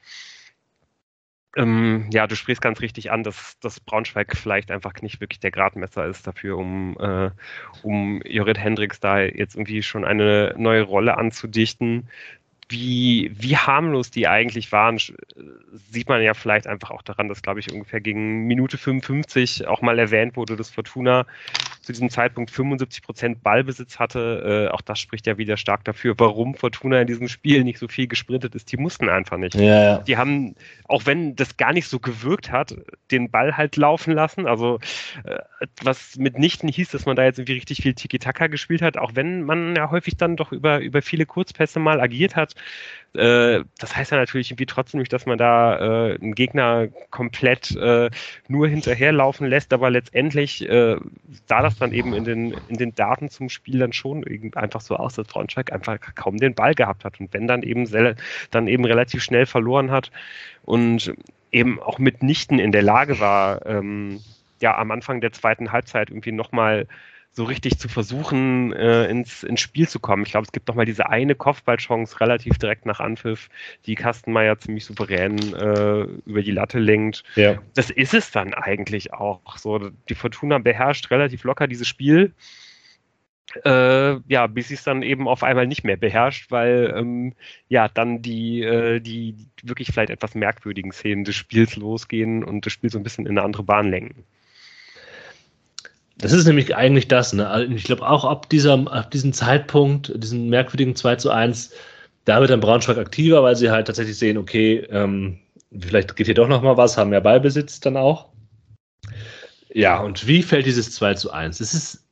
Ähm, ja, du sprichst ganz richtig an, dass, dass Braunschweig vielleicht einfach nicht wirklich der Gradmesser ist dafür, um, äh, um Jorrit Hendricks da jetzt irgendwie schon eine neue Rolle anzudichten. Wie, wie harmlos die eigentlich waren, sieht man ja vielleicht einfach auch daran, dass, glaube ich, ungefähr gegen Minute fünfundfünfzig auch mal erwähnt wurde, dass Fortuna zu diesem Zeitpunkt fünfundsiebzig Prozent Ballbesitz hatte. Äh, auch das spricht ja wieder stark dafür, warum Fortuna in diesem Spiel nicht so viel gesprintet ist. Die mussten einfach nicht. Ja, ja. Die haben, auch wenn das gar nicht so gewirkt hat, den Ball halt laufen lassen. Also äh, was mitnichten hieß, dass man da jetzt irgendwie richtig viel Tiki-Taka gespielt hat, auch wenn man ja häufig dann doch über, über viele Kurzpässe mal agiert hat. Äh, das heißt ja natürlich irgendwie trotzdem nicht, dass man da äh, einen Gegner komplett äh, nur hinterherlaufen lässt, aber letztendlich äh, sah das dann eben in den, in den Daten zum Spiel dann schon einfach so aus, dass Braunschweig einfach kaum den Ball gehabt hat und wenn dann eben sel- dann eben relativ schnell verloren hat und eben auch mitnichten in der Lage war, ähm, ja am Anfang der zweiten Halbzeit irgendwie nochmal so richtig zu versuchen, äh, ins, ins Spiel zu kommen. Ich glaube, es gibt noch mal diese eine Kopfballchance relativ direkt nach Anpfiff, die Kastenmeier ziemlich souverän äh, über die Latte lenkt. Ja. Das ist es dann eigentlich auch. So, die Fortuna beherrscht relativ locker dieses Spiel. Äh, ja, bis sie es dann eben auf einmal nicht mehr beherrscht, weil ähm, ja dann die, äh, die wirklich vielleicht etwas merkwürdigen Szenen des Spiels losgehen und das Spiel so ein bisschen in eine andere Bahn lenken. Das ist nämlich eigentlich das, ne? Ich glaube auch ab, dieser, ab diesem Zeitpunkt, diesen merkwürdigen zwei zu eins, da wird dann Braunschweig aktiver, weil sie halt tatsächlich sehen, okay, ähm, vielleicht geht hier doch nochmal was, haben mehr Ballbesitz dann auch. Ja, und wie fällt dieses zwei zu eins? Es ist,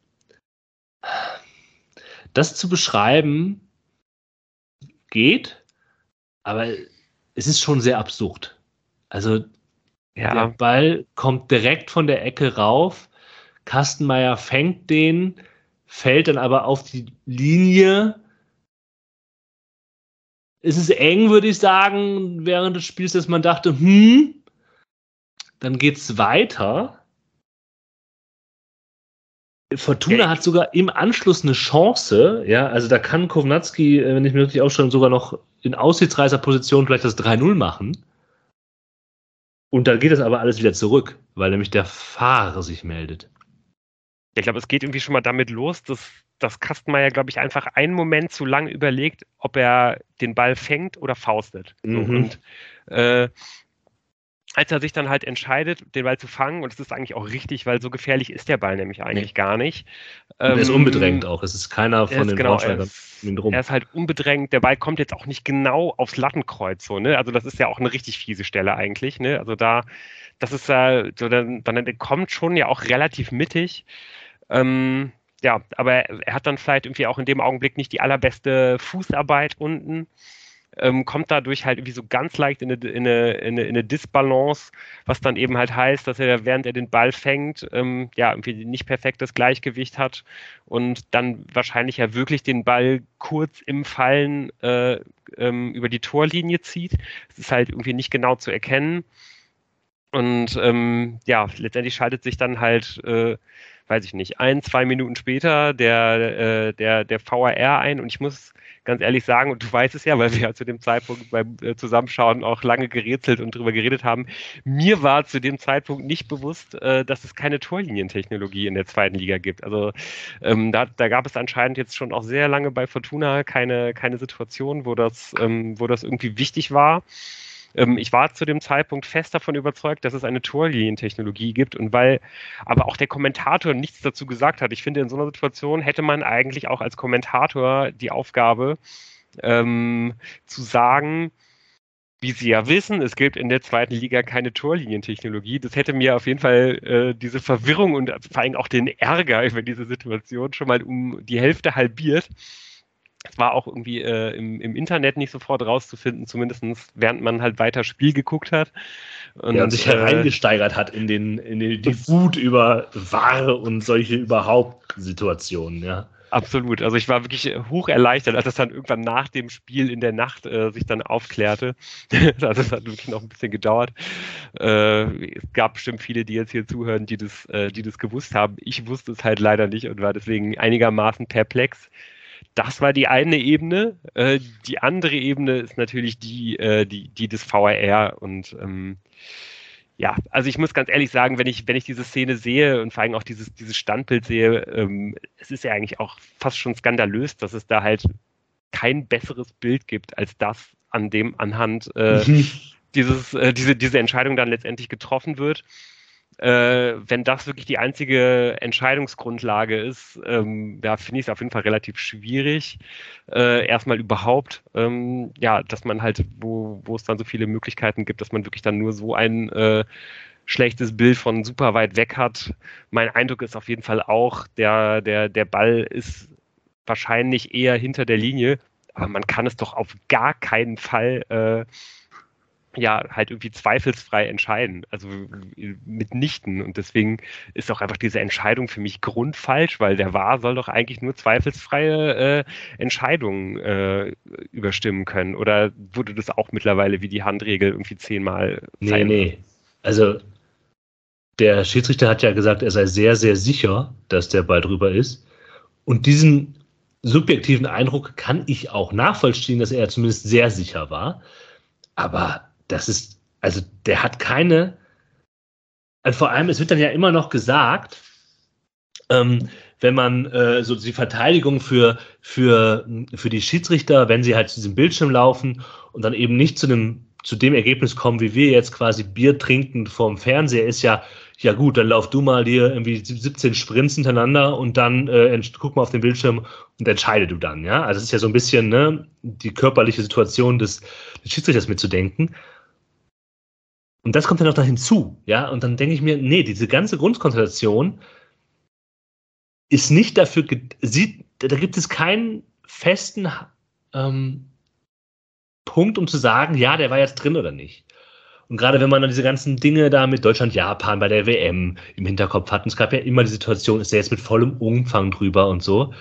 das zu beschreiben geht, aber es ist schon sehr absurd. Also ja. Der Ball kommt direkt von der Ecke rauf, Kastenmeier fängt den, fällt dann aber auf die Linie. Es ist eng, würde ich sagen, während des Spiels, dass man dachte, hm, dann geht's weiter. Fortuna hat sogar im Anschluss eine Chance, ja, also da kann Kownacki, wenn ich mir richtig aufschreibe, sogar noch in Aussichtsreißer-Position vielleicht das drei null machen. Und dann geht das aber alles wieder zurück, weil nämlich der Fahrer sich meldet. Ich glaube, es geht irgendwie schon mal damit los, dass, dass Kastenmeier, glaube ich, einfach einen Moment zu lang überlegt, ob er den Ball fängt oder faustet. Mhm. So, und äh, als er sich dann halt entscheidet, den Ball zu fangen, und es ist eigentlich auch richtig, weil so gefährlich ist der Ball nämlich eigentlich nee. gar nicht. Und er ist ähm, unbedrängt auch, es ist keiner von ist, den genau, Braunschweigern um ihn drum. Er ist halt unbedrängt, der Ball kommt jetzt auch nicht genau aufs Lattenkreuz, so, ne? Also das ist ja auch eine richtig fiese Stelle eigentlich, ne? Also da, das ist ja, äh, so, dann, dann kommt schon ja auch relativ mittig, ähm, ja, aber er hat dann vielleicht irgendwie auch in dem Augenblick nicht die allerbeste Fußarbeit unten. Ähm, kommt dadurch halt irgendwie so ganz leicht in eine, in, eine, in, eine, in eine Disbalance, was dann eben halt heißt, dass er, während er den Ball fängt, ähm, ja, irgendwie nicht perfektes Gleichgewicht hat und dann wahrscheinlich ja wirklich den Ball kurz im Fallen äh, ähm, über die Torlinie zieht. Es ist halt irgendwie nicht genau zu erkennen. Und ähm, ja, letztendlich schaltet sich dann halt, äh, weiß ich nicht, ein, zwei Minuten später der, äh, der, der V A R ein, und ich muss ganz ehrlich sagen, und du weißt es ja, weil wir ja zu dem Zeitpunkt beim äh, Zusammenschauen auch lange gerätselt und drüber geredet haben, mir war zu dem Zeitpunkt nicht bewusst, äh, dass es keine Torlinientechnologie in der zweiten Liga gibt. Also ähm, da, da gab es anscheinend jetzt schon auch sehr lange bei Fortuna keine, keine Situation, wo das, ähm, wo das irgendwie wichtig war. Ich war zu dem Zeitpunkt fest davon überzeugt, dass es eine Torlinientechnologie gibt, und weil aber auch der Kommentator nichts dazu gesagt hat. Ich finde, in so einer Situation hätte man eigentlich auch als Kommentator die Aufgabe, ähm, zu sagen, wie Sie ja wissen, es gibt in der zweiten Liga keine Torlinientechnologie. Das hätte mir auf jeden Fall äh, diese Verwirrung und vor allem auch den Ärger über diese Situation schon mal um die Hälfte halbiert. Es war auch irgendwie äh, im, im Internet nicht sofort rauszufinden, zumindest während man halt weiter Spiel geguckt hat. Und, ja, und sich hereingesteigert äh, hat in, den, in den, die Wut über Ware und solche überhaupt Situationen, ja. Absolut. Also ich war wirklich hoch erleichtert, als es dann irgendwann nach dem Spiel in der Nacht äh, sich dann aufklärte. Also es hat wirklich noch ein bisschen gedauert. Äh, es gab bestimmt viele, die jetzt hier zuhören, die das, äh, die das gewusst haben. Ich wusste es halt leider nicht und war deswegen einigermaßen perplex. Das war die eine Ebene. Äh, die andere Ebene ist natürlich die, äh, die, die des V A R. Und ähm, ja, also ich muss ganz ehrlich sagen, wenn ich, wenn ich diese Szene sehe und vor allem auch dieses, dieses Standbild sehe, ähm, es ist ja eigentlich auch fast schon skandalös, dass es da halt kein besseres Bild gibt als das, an dem anhand äh, mhm. dieses, äh, diese, diese Entscheidung dann letztendlich getroffen wird. Äh, wenn das wirklich die einzige Entscheidungsgrundlage ist, ähm, ja, finde ich es auf jeden Fall relativ schwierig. Äh, erstmal überhaupt, ähm, ja, dass man halt, wo, wo es dann so viele Möglichkeiten gibt, dass man wirklich dann nur so ein äh, schlechtes Bild von super weit weg hat. Mein Eindruck ist auf jeden Fall auch, der, der, der Ball ist wahrscheinlich eher hinter der Linie, aber man kann es doch auf gar keinen Fall äh, ja, halt irgendwie zweifelsfrei entscheiden, also mitnichten. Und deswegen ist auch einfach diese Entscheidung für mich grundfalsch, weil der V A R soll doch eigentlich nur zweifelsfreie äh, Entscheidungen äh, überstimmen können. Oder wurde das auch mittlerweile wie die Handregel irgendwie zehnmal Nee, nee. Also der Schiedsrichter hat ja gesagt, er sei sehr, sehr sicher, dass der Ball drüber ist. Und diesen subjektiven Eindruck kann ich auch nachvollziehen, dass er zumindest sehr sicher war. Aber das ist, also der hat keine, also vor allem, es wird dann ja immer noch gesagt, ähm, wenn man äh, so die Verteidigung für, für, für die Schiedsrichter, wenn sie halt zu diesem Bildschirm laufen und dann eben nicht zu dem, zu dem Ergebnis kommen, wie wir jetzt quasi Bier trinkend vorm Fernseher, ist ja, ja gut, dann lauf du mal hier irgendwie siebzehn Sprints hintereinander und dann äh, guck mal auf den Bildschirm und entscheide du dann, ja. Also es ist ja so ein bisschen, ne, die körperliche Situation des, des Schiedsrichters mitzudenken. Und das kommt dann noch da hinzu, ja, und dann denke ich mir, nee, diese ganze Grundkonstellation ist nicht dafür, sieht, da gibt es keinen festen ähm, Punkt, um zu sagen, ja, der war jetzt drin oder nicht. Und gerade wenn man dann diese ganzen Dinge da mit Deutschland, Japan bei der W M im Hinterkopf hat, und es gab ja immer die Situation, ist der jetzt mit vollem Umfang drüber und so,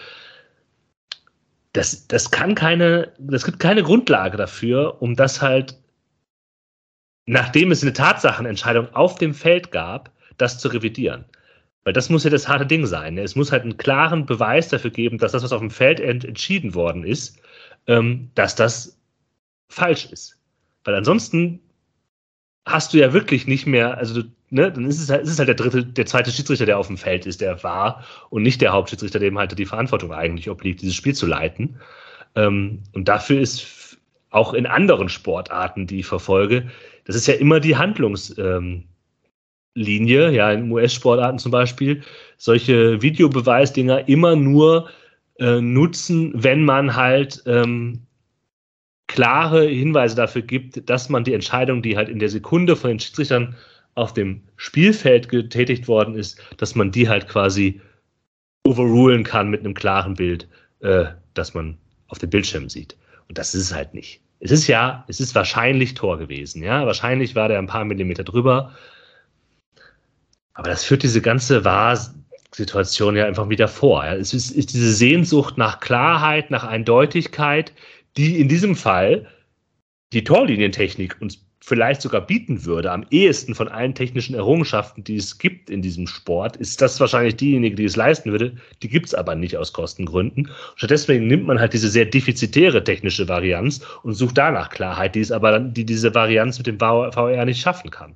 das, das kann keine, das gibt keine Grundlage dafür, um das halt, nachdem es eine Tatsachenentscheidung auf dem Feld gab, das zu revidieren. Weil das muss ja das harte Ding sein. Es muss halt einen klaren Beweis dafür geben, dass das, was auf dem Feld ent- entschieden worden ist, ähm, dass das falsch ist. Weil ansonsten hast du ja wirklich nicht mehr, also du, ne, dann ist es halt, ist es halt der dritte, der zweite Schiedsrichter, der auf dem Feld ist, der war, und nicht der Hauptschiedsrichter, dem halt die Verantwortung eigentlich obliegt, dieses Spiel zu leiten. Ähm, und dafür ist auch in anderen Sportarten, die ich verfolge, Das ist ja immer die Handlungslinie, ähm, ja, in U S-Sportarten zum Beispiel, solche Videobeweisdinger immer nur äh, nutzen, wenn man halt ähm, klare Hinweise dafür gibt, dass man die Entscheidung, die halt in der Sekunde von den Schiedsrichtern auf dem Spielfeld getätigt worden ist, dass man die halt quasi overrulen kann mit einem klaren Bild, äh, das man auf dem Bildschirm sieht. Und das ist es halt nicht. Es ist ja, es ist wahrscheinlich Tor gewesen, ja, wahrscheinlich war der ein paar Millimeter drüber, aber das führt diese ganze V A R-Situation ja einfach wieder vor. Ja. Es ist, ist diese Sehnsucht nach Klarheit, nach Eindeutigkeit, die in diesem Fall die Torlinientechnik uns vielleicht sogar bieten würde. Am ehesten von allen technischen Errungenschaften, die es gibt in diesem Sport, ist das wahrscheinlich diejenige, die es leisten würde. Die gibt es aber nicht aus Kostengründen. Stattdessen nimmt man halt diese sehr defizitäre technische Varianz und sucht danach Klarheit, die es aber die diese Varianz mit dem V R nicht schaffen kann.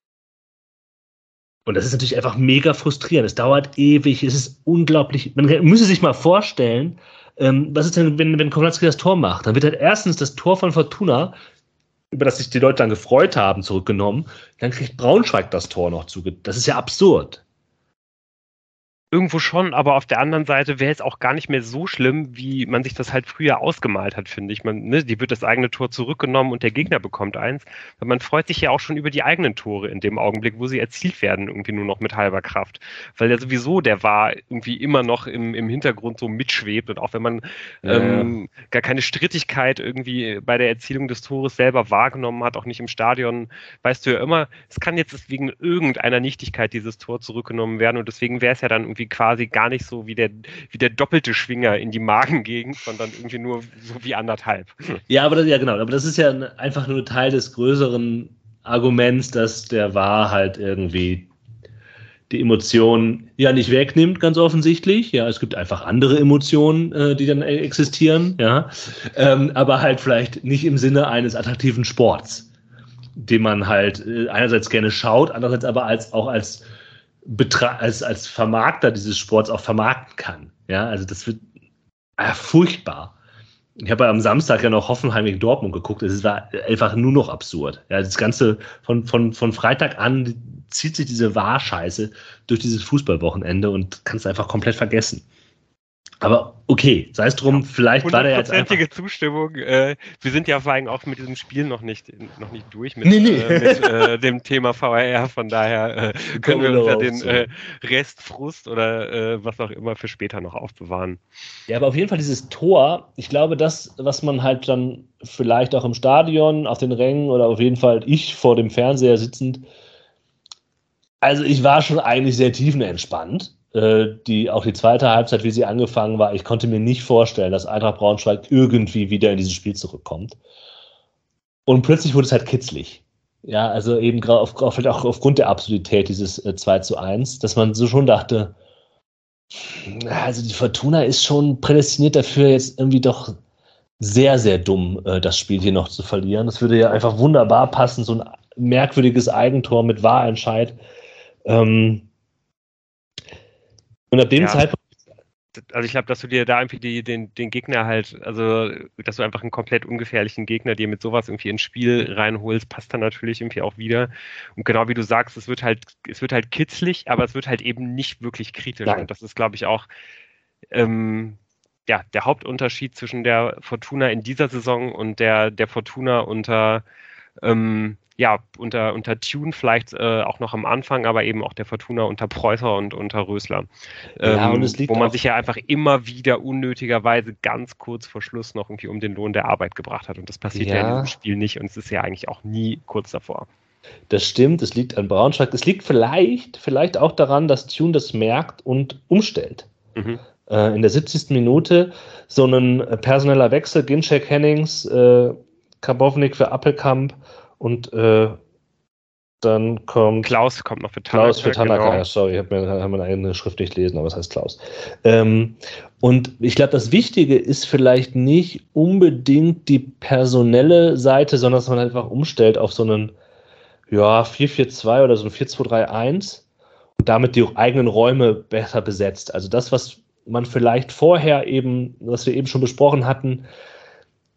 Und das ist natürlich einfach mega frustrierend. Es dauert ewig, es ist unglaublich. Man müsse sich mal vorstellen, ähm, was ist denn, wenn, wenn Kownacki das Tor macht? Dann wird halt erstens das Tor von Fortuna, über das sich die Leute dann gefreut haben, zurückgenommen. Dann kriegt Braunschweig das Tor noch zuge. Das ist ja absurd. Irgendwo schon, aber auf der anderen Seite wäre es auch gar nicht mehr so schlimm, wie man sich das halt früher ausgemalt hat, finde ich. Man, ne, die wird das eigene Tor zurückgenommen und der Gegner bekommt eins. Weil man freut sich ja auch schon über die eigenen Tore in dem Augenblick, wo sie erzielt werden, irgendwie nur noch mit halber Kraft. Weil ja sowieso der V A R irgendwie immer noch im, im Hintergrund so mitschwebt und auch wenn man ja. ähm, gar keine Strittigkeit irgendwie bei der Erzielung des Tores selber wahrgenommen hat, auch nicht im Stadion, weißt du ja immer, es kann jetzt wegen irgendeiner Nichtigkeit dieses Tor zurückgenommen werden und deswegen wäre es ja dann irgendwie quasi gar nicht so wie der, wie der doppelte Schwinger in die Magengegend, sondern irgendwie nur so wie anderthalb. Ja, aber das, ja genau, aber das ist ja einfach nur Teil des größeren Arguments, dass der V A R halt irgendwie die Emotionen ja nicht wegnimmt, ganz offensichtlich. Ja, es gibt einfach andere Emotionen, äh, die dann existieren, ja, ähm, aber halt vielleicht nicht im Sinne eines attraktiven Sports, den man halt äh, einerseits gerne schaut, andererseits aber als auch als Betra- als, als Vermarkter dieses Sports auch vermarkten kann. Ja, also das wird äh, furchtbar. Ich habe ja am Samstag ja noch Hoffenheim gegen Dortmund geguckt. Es war einfach nur noch absurd. Ja, das Ganze von, von, von Freitag an zieht sich diese V A R-Scheiße durch dieses Fußballwochenende und kannst einfach komplett vergessen. Aber okay, sei es drum, vielleicht war der jetzt einfach... hundertprozentige Zustimmung. Äh, wir sind ja vor allem auch mit diesem Spiel noch nicht, noch nicht durch mit, nee, nee. Äh, mit äh, dem Thema V R R. Von daher äh, können wir uns ja den äh, Restfrust oder äh, was auch immer für später noch aufbewahren. Ja, aber auf jeden Fall dieses Tor, ich glaube, das, was man halt dann vielleicht auch im Stadion, auf den Rängen oder auf jeden Fall ich vor dem Fernseher sitzend, also ich war schon eigentlich sehr tiefenentspannt. Die, auch die zweite Halbzeit, wie sie angefangen war, ich konnte mir nicht vorstellen, dass Eintracht Braunschweig irgendwie wieder in dieses Spiel zurückkommt. Und plötzlich wurde es halt kitzlig. Ja, also eben gerade auf, auf, auch aufgrund der Absurdität dieses äh, zwei zu eins, dass man so schon dachte, also die Fortuna ist schon prädestiniert dafür, jetzt irgendwie doch sehr, sehr dumm, äh, das Spiel hier noch zu verlieren. Das würde ja einfach wunderbar passen, so ein merkwürdiges Eigentor mit V A R-Entscheid. Ähm, Und ab dem ja. Zeitpunkt. Also ich glaube, dass du dir da irgendwie die, den, den Gegner halt, also dass du einfach einen komplett ungefährlichen Gegner dir mit sowas irgendwie ins Spiel reinholst, passt dann natürlich irgendwie auch wieder. Und genau wie du sagst, es wird halt, es wird halt kitzlig, aber es wird halt eben nicht wirklich kritisch. Nein. Und das ist, glaube ich, auch ähm, ja, der Hauptunterschied zwischen der Fortuna in dieser Saison und der, der Fortuna unter ähm, ja, unter, unter Tune vielleicht äh, auch noch am Anfang, aber eben auch der Fortuna unter Preußer und unter Rösler. Ähm, ja, und es liegt wo man sich ja einfach immer wieder unnötigerweise ganz kurz vor Schluss noch irgendwie um den Lohn der Arbeit gebracht hat. Und das passiert ja, ja in diesem Spiel nicht und es ist ja eigentlich auch nie kurz davor. Das stimmt, es liegt an Braunschweig. Es liegt vielleicht, vielleicht auch daran, dass Tune das merkt und umstellt. Mhm. Äh, in der siebzigsten Minute so ein personeller Wechsel, Ginczek, Hennings, äh, Karbovnik für Appelkamp und äh, dann kommt Klaus kommt noch für Tanaka. Klaus für Tanaka, genau. Ja, sorry, ich habe mir hab meine eigene Schrift nicht gelesen, aber es heißt Klaus. Ähm, und ich glaube, das Wichtige ist vielleicht nicht unbedingt die personelle Seite, sondern dass man einfach umstellt auf so einen ja, vier vier zwei oder so ein vier zwei drei eins und damit die eigenen Räume besser besetzt. Also das, was man vielleicht vorher eben, was wir eben schon besprochen hatten,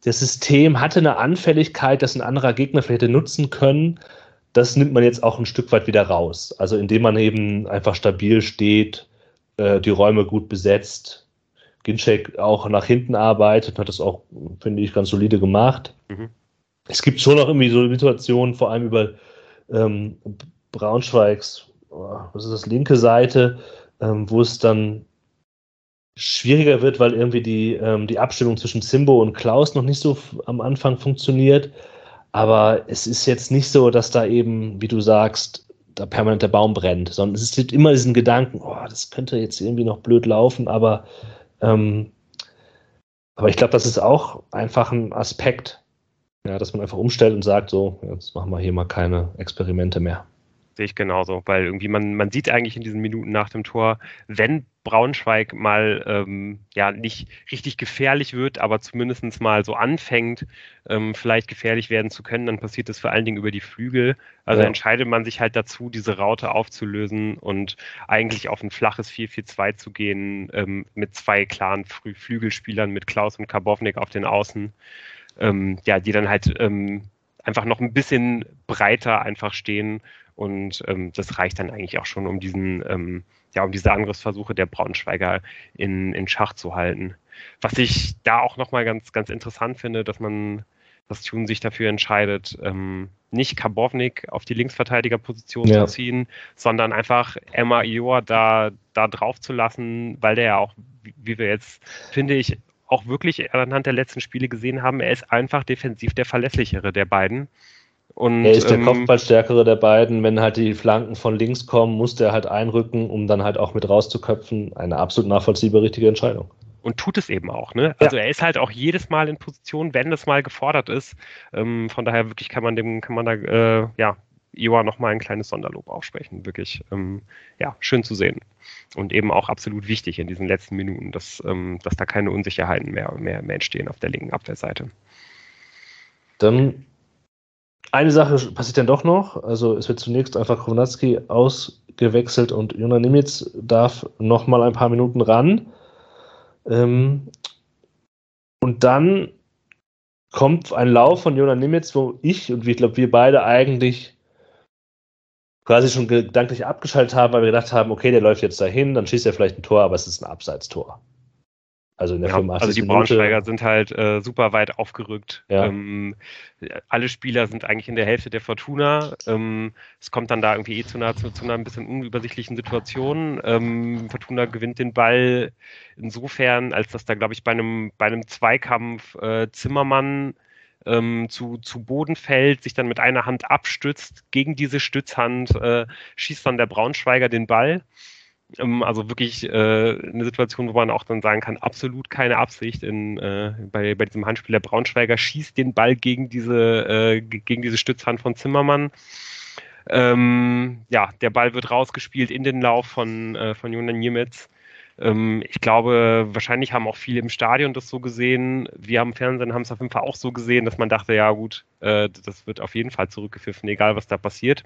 das System hatte eine Anfälligkeit, das ein anderer Gegner vielleicht hätte nutzen können. Das nimmt man jetzt auch ein Stück weit wieder raus. Also indem man eben einfach stabil steht, äh, die Räume gut besetzt, Ginczek auch nach hinten arbeitet, hat das auch, finde ich, ganz solide gemacht. Mhm. Es gibt schon auch irgendwie so Situationen, vor allem über ähm, Braunschweigs, oh, was ist das, linke Seite, ähm, wo es dann schwieriger wird, weil irgendwie die, ähm, die Abstimmung zwischen Zimbo und Klaus noch nicht so f- am Anfang funktioniert. Aber es ist jetzt nicht so, dass da eben, wie du sagst, da permanent der Baum brennt, sondern es gibt immer diesen Gedanken, oh, das könnte jetzt irgendwie noch blöd laufen, aber, ähm, aber ich glaube, das ist auch einfach ein Aspekt, ja, dass man einfach umstellt und sagt, so, jetzt machen wir hier mal keine Experimente mehr. Sehe ich genauso, weil irgendwie man, man sieht eigentlich in diesen Minuten nach dem Tor, wenn Braunschweig mal ähm, ja nicht richtig gefährlich wird, aber zumindest mal so anfängt, ähm, vielleicht gefährlich werden zu können, dann passiert das vor allen Dingen über die Flügel. Also ja. entscheidet man sich halt dazu, diese Raute aufzulösen und eigentlich auf ein flaches vier vier zwei zu gehen, ähm, mit zwei klaren Flü- Flügelspielern, mit Klaus und Karbovnik auf den Außen, ähm, ja, die dann halt ähm, einfach noch ein bisschen breiter einfach stehen. Und ähm, das reicht dann eigentlich auch schon, um diesen, ähm, ja, um diese Angriffsversuche der Braunschweiger in, in Schach zu halten. Was ich da auch nochmal ganz, ganz interessant finde, dass man, dass Thun sich dafür entscheidet, ähm, nicht Karbovnik auf die Linksverteidigerposition ja. zu ziehen, sondern einfach Emma Ior da, da drauf zu lassen, weil der ja auch, wie, wie wir jetzt, finde ich, auch wirklich anhand der letzten Spiele gesehen haben, er ist einfach defensiv der verlässlichere der beiden. Und, er ist der ähm, Kopfballstärkere der beiden. Wenn halt die Flanken von links kommen, muss der halt einrücken, um dann halt auch mit rauszuköpfen. Eine absolut nachvollziehbare, richtige Entscheidung. Und tut es eben auch, ne? Also ja. er ist halt auch jedes Mal in Position, wenn das mal gefordert ist. Ähm, von daher wirklich kann man dem, kann man da, äh, ja, Ioa nochmal ein kleines Sonderlob aussprechen. Wirklich, ähm, ja, schön zu sehen. Und eben auch absolut wichtig in diesen letzten Minuten, dass, ähm, dass da keine Unsicherheiten mehr, mehr, mehr entstehen auf der linken Abwehrseite. Dann eine Sache passiert dann doch noch. Also es wird zunächst einfach Kownacki ausgewechselt und Jona Nimitz darf noch mal ein paar Minuten ran. Ähm, und dann kommt ein Lauf von Jona Nimitz, wo ich und ich glaube wir beide eigentlich quasi schon gedanklich abgeschaltet haben, weil wir gedacht haben, okay, der läuft jetzt dahin, dann schießt er vielleicht ein Tor, aber es ist ein Abseitstor. Also in der ja, fünfundachtzigsten Also die Minute. Braunschweiger sind halt äh, super weit aufgerückt. Ja. Ähm, alle Spieler sind eigentlich in der Hälfte der Fortuna. Ähm, es kommt dann da irgendwie eh zu einer, zu, zu einer ein bisschen unübersichtlichen Situation. Ähm, Fortuna gewinnt den Ball insofern, als dass da, glaube ich, bei einem, bei einem Zweikampf äh, Zimmermann ähm, zu, zu Boden fällt, sich dann mit einer Hand abstützt. Gegen diese Stützhand äh, schießt dann der Braunschweiger den Ball. Also wirklich äh, eine Situation, wo man auch dann sagen kann, absolut keine Absicht in, äh, bei, bei diesem Handspiel. Der Braunschweiger schießt den Ball gegen diese, äh, gegen diese Stützhand von Zimmermann. Ähm, ja, der Ball wird rausgespielt in den Lauf von, äh, von Jona Nimitz. Ähm, ich glaube, wahrscheinlich haben auch viele im Stadion das so gesehen. Wir am Fernsehen haben es auf jeden Fall auch so gesehen, dass man dachte, ja gut, äh, das wird auf jeden Fall zurückgepfiffen, egal was da passiert.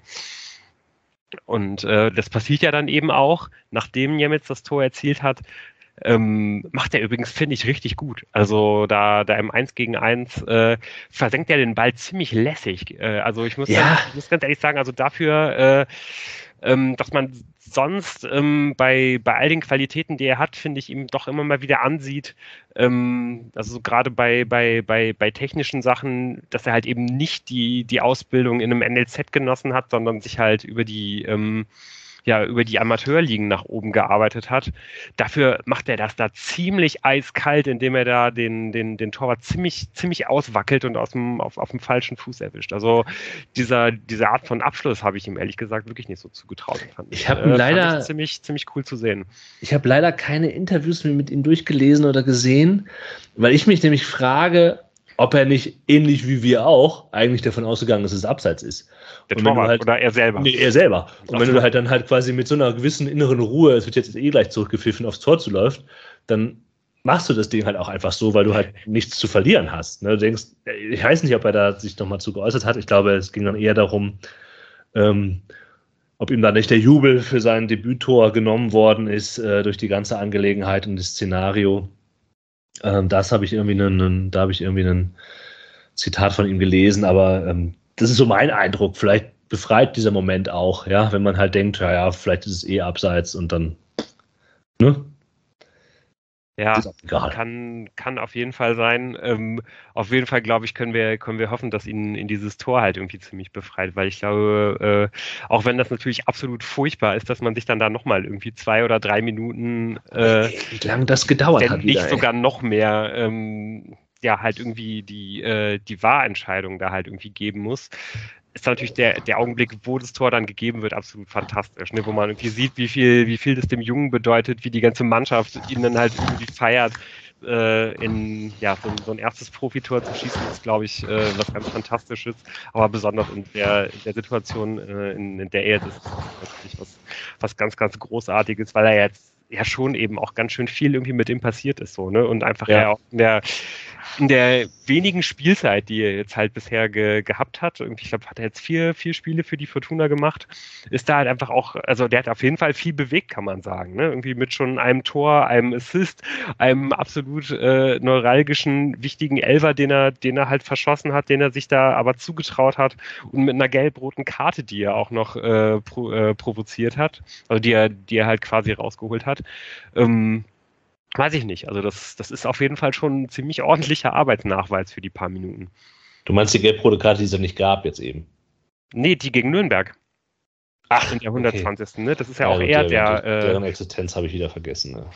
Und äh, das passiert ja dann eben auch, nachdem Nimitz das Tor erzielt hat, ähm, macht er übrigens, finde ich, richtig gut. Also da, da im eins gegen eins äh, versenkt er den Ball ziemlich lässig. Äh, also ich muss, ja. ganz, ich muss ganz ehrlich sagen, also dafür, äh, ähm, dass man sonst ähm, bei, bei all den Qualitäten, die er hat, finde ich, ihm doch immer mal wieder ansieht, ähm, also so gerade bei, bei, bei, bei technischen Sachen, dass er halt eben nicht die, die Ausbildung in einem N L Z genossen hat, sondern sich halt über die ähm, ja, über die Amateurligen nach oben gearbeitet hat. Dafür macht er das da ziemlich eiskalt, indem er da den, den, den Torwart ziemlich, ziemlich auswackelt und aus dem, auf, auf dem falschen Fuß erwischt. Also dieser, diese Art von Abschluss habe ich ihm ehrlich gesagt wirklich nicht so zugetraut. Fand ich habe äh, leider fand ich ziemlich, ziemlich cool zu sehen. Ich habe leider keine Interviews mehr mit ihm durchgelesen oder gesehen, weil ich mich nämlich frage, ob er nicht, ähnlich wie wir auch, eigentlich davon ausgegangen ist, dass es abseits ist. Der und Torwart halt, oder er selber? Nee, er selber. Und Ach wenn so. du halt dann halt quasi mit so einer gewissen inneren Ruhe, es wird jetzt eh gleich zurückgepfiffen, aufs Tor zuläuft, dann machst du das Ding halt auch einfach so, weil du halt nichts zu verlieren hast. Ne? Du denkst, ich weiß nicht, ob er da sich nochmal zu geäußert hat. Ich glaube, es ging dann eher darum, ähm, ob ihm da nicht der Jubel für sein Debüttor genommen worden ist äh, durch die ganze Angelegenheit und das Szenario. Ähm, das habe ich irgendwie einen, da habe ich irgendwie ein Zitat von ihm gelesen, aber ähm, das ist so mein Eindruck. Vielleicht befreit dieser Moment auch, ja, wenn man halt denkt, ja, ja, vielleicht ist es eh abseits und dann, ne? Ja, kann, kann auf jeden Fall sein. Ähm, auf jeden Fall, glaube ich, können wir, können wir hoffen, dass ihn in dieses Tor halt irgendwie ziemlich befreit, weil ich glaube, äh, auch wenn das natürlich absolut furchtbar ist, dass man sich dann da nochmal irgendwie zwei oder drei Minuten, äh, wie lange das gedauert wenn hat. nicht Wieder, sogar noch mehr, ähm, ja, halt irgendwie die, äh, die Wahrentscheidung da halt irgendwie geben muss, ist natürlich der, der Augenblick, wo das Tor dann gegeben wird, absolut fantastisch, ne? Wo man irgendwie sieht, wie viel, wie viel das dem Jungen bedeutet, wie die ganze Mannschaft ihn dann halt irgendwie feiert. Äh, in ja, so, so ein erstes Profitor zu schießen, ist, glaube ich, äh, was ganz Fantastisches. Aber besonders in der, in der Situation, äh, in, in der er jetzt ist, ist das natürlich was, was ganz, ganz Großartiges, weil er jetzt ja schon eben auch ganz schön viel irgendwie mit ihm passiert ist, so, ne? Und einfach ja, ja auch in der, in der wenigen Spielzeit, die er jetzt halt bisher ge, gehabt hat, irgendwie, ich glaube, hat er jetzt vier, vier Spiele für die Fortuna gemacht, ist da halt einfach auch, also der hat auf jeden Fall viel bewegt, kann man sagen, ne? Irgendwie mit schon einem Tor, einem Assist, einem absolut äh, neuralgischen, wichtigen Elfer, den er, den er halt verschossen hat, den er sich da aber zugetraut hat und mit einer gelb-roten Karte, die er auch noch äh, pro, äh, provoziert hat, also die er, die er halt quasi rausgeholt hat. Ähm, weiß ich nicht. Also das, das ist auf jeden Fall schon ein ziemlich ordentlicher Arbeitsnachweis für die paar Minuten. Du meinst die gelb-rote Karte, die es ja nicht gab jetzt eben? Nee, die gegen Nürnberg. Ach, in der hundertzwanzigsten. Okay. Ne? Das ist ja, ja auch eher der... der, deren äh, Existenz habe ich wieder vergessen. Ne?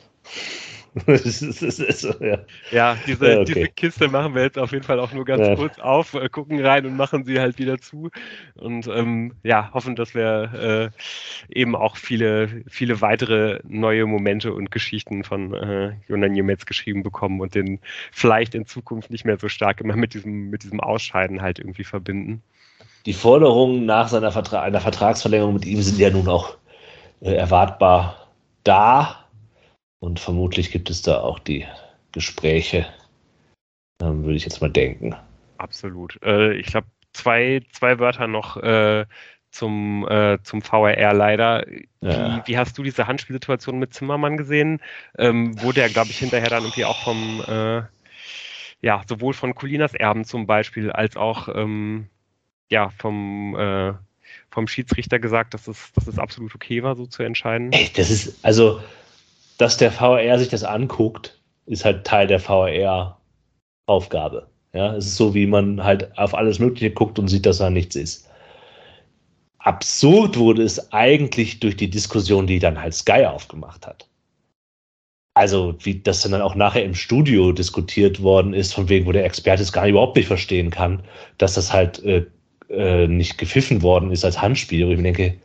das ist, das ist so, ja. ja, diese, ja okay. diese Kiste machen wir jetzt auf jeden Fall auch nur ganz ja. kurz auf, äh, gucken rein und machen sie halt wieder zu. Und ähm, ja, hoffen, dass wir äh, eben auch viele, viele weitere neue Momente und Geschichten von äh, Jonan Niemetz geschrieben bekommen und den vielleicht in Zukunft nicht mehr so stark immer mit diesem, mit diesem Ausscheiden halt irgendwie verbinden. Die Forderungen nach seiner Vertra- einer Vertragsverlängerung mit ihm sind ja nun auch äh, erwartbar da. Und vermutlich gibt es da auch die Gespräche, ähm, würde ich jetzt mal denken. Absolut. Äh, ich glaube, zwei, zwei Wörter noch äh, zum, äh, zum V R R leider. Wie, Ja. wie hast du diese Handspielsituation mit Zimmermann gesehen? Ähm, wurde er, glaube ich, hinterher dann irgendwie auch vom, äh, ja, sowohl von Colinas Erben zum Beispiel, als auch ähm, ja, vom, äh, vom Schiedsrichter gesagt, dass es, dass es absolut okay war, so zu entscheiden? Ey, das ist, also, dass der V R R sich das anguckt, ist halt Teil der V R R-Aufgabe. Ja, es ist so, wie man halt auf alles Mögliche guckt und sieht, dass da nichts ist. Absurd wurde es eigentlich durch die Diskussion, die dann halt Sky aufgemacht hat. Also, wie das dann auch nachher im Studio diskutiert worden ist, von wegen, wo der Experte es gar nicht, überhaupt nicht verstehen kann, dass das halt äh, äh, nicht gepfiffen worden ist als Handspiel. Wo ich mir denke,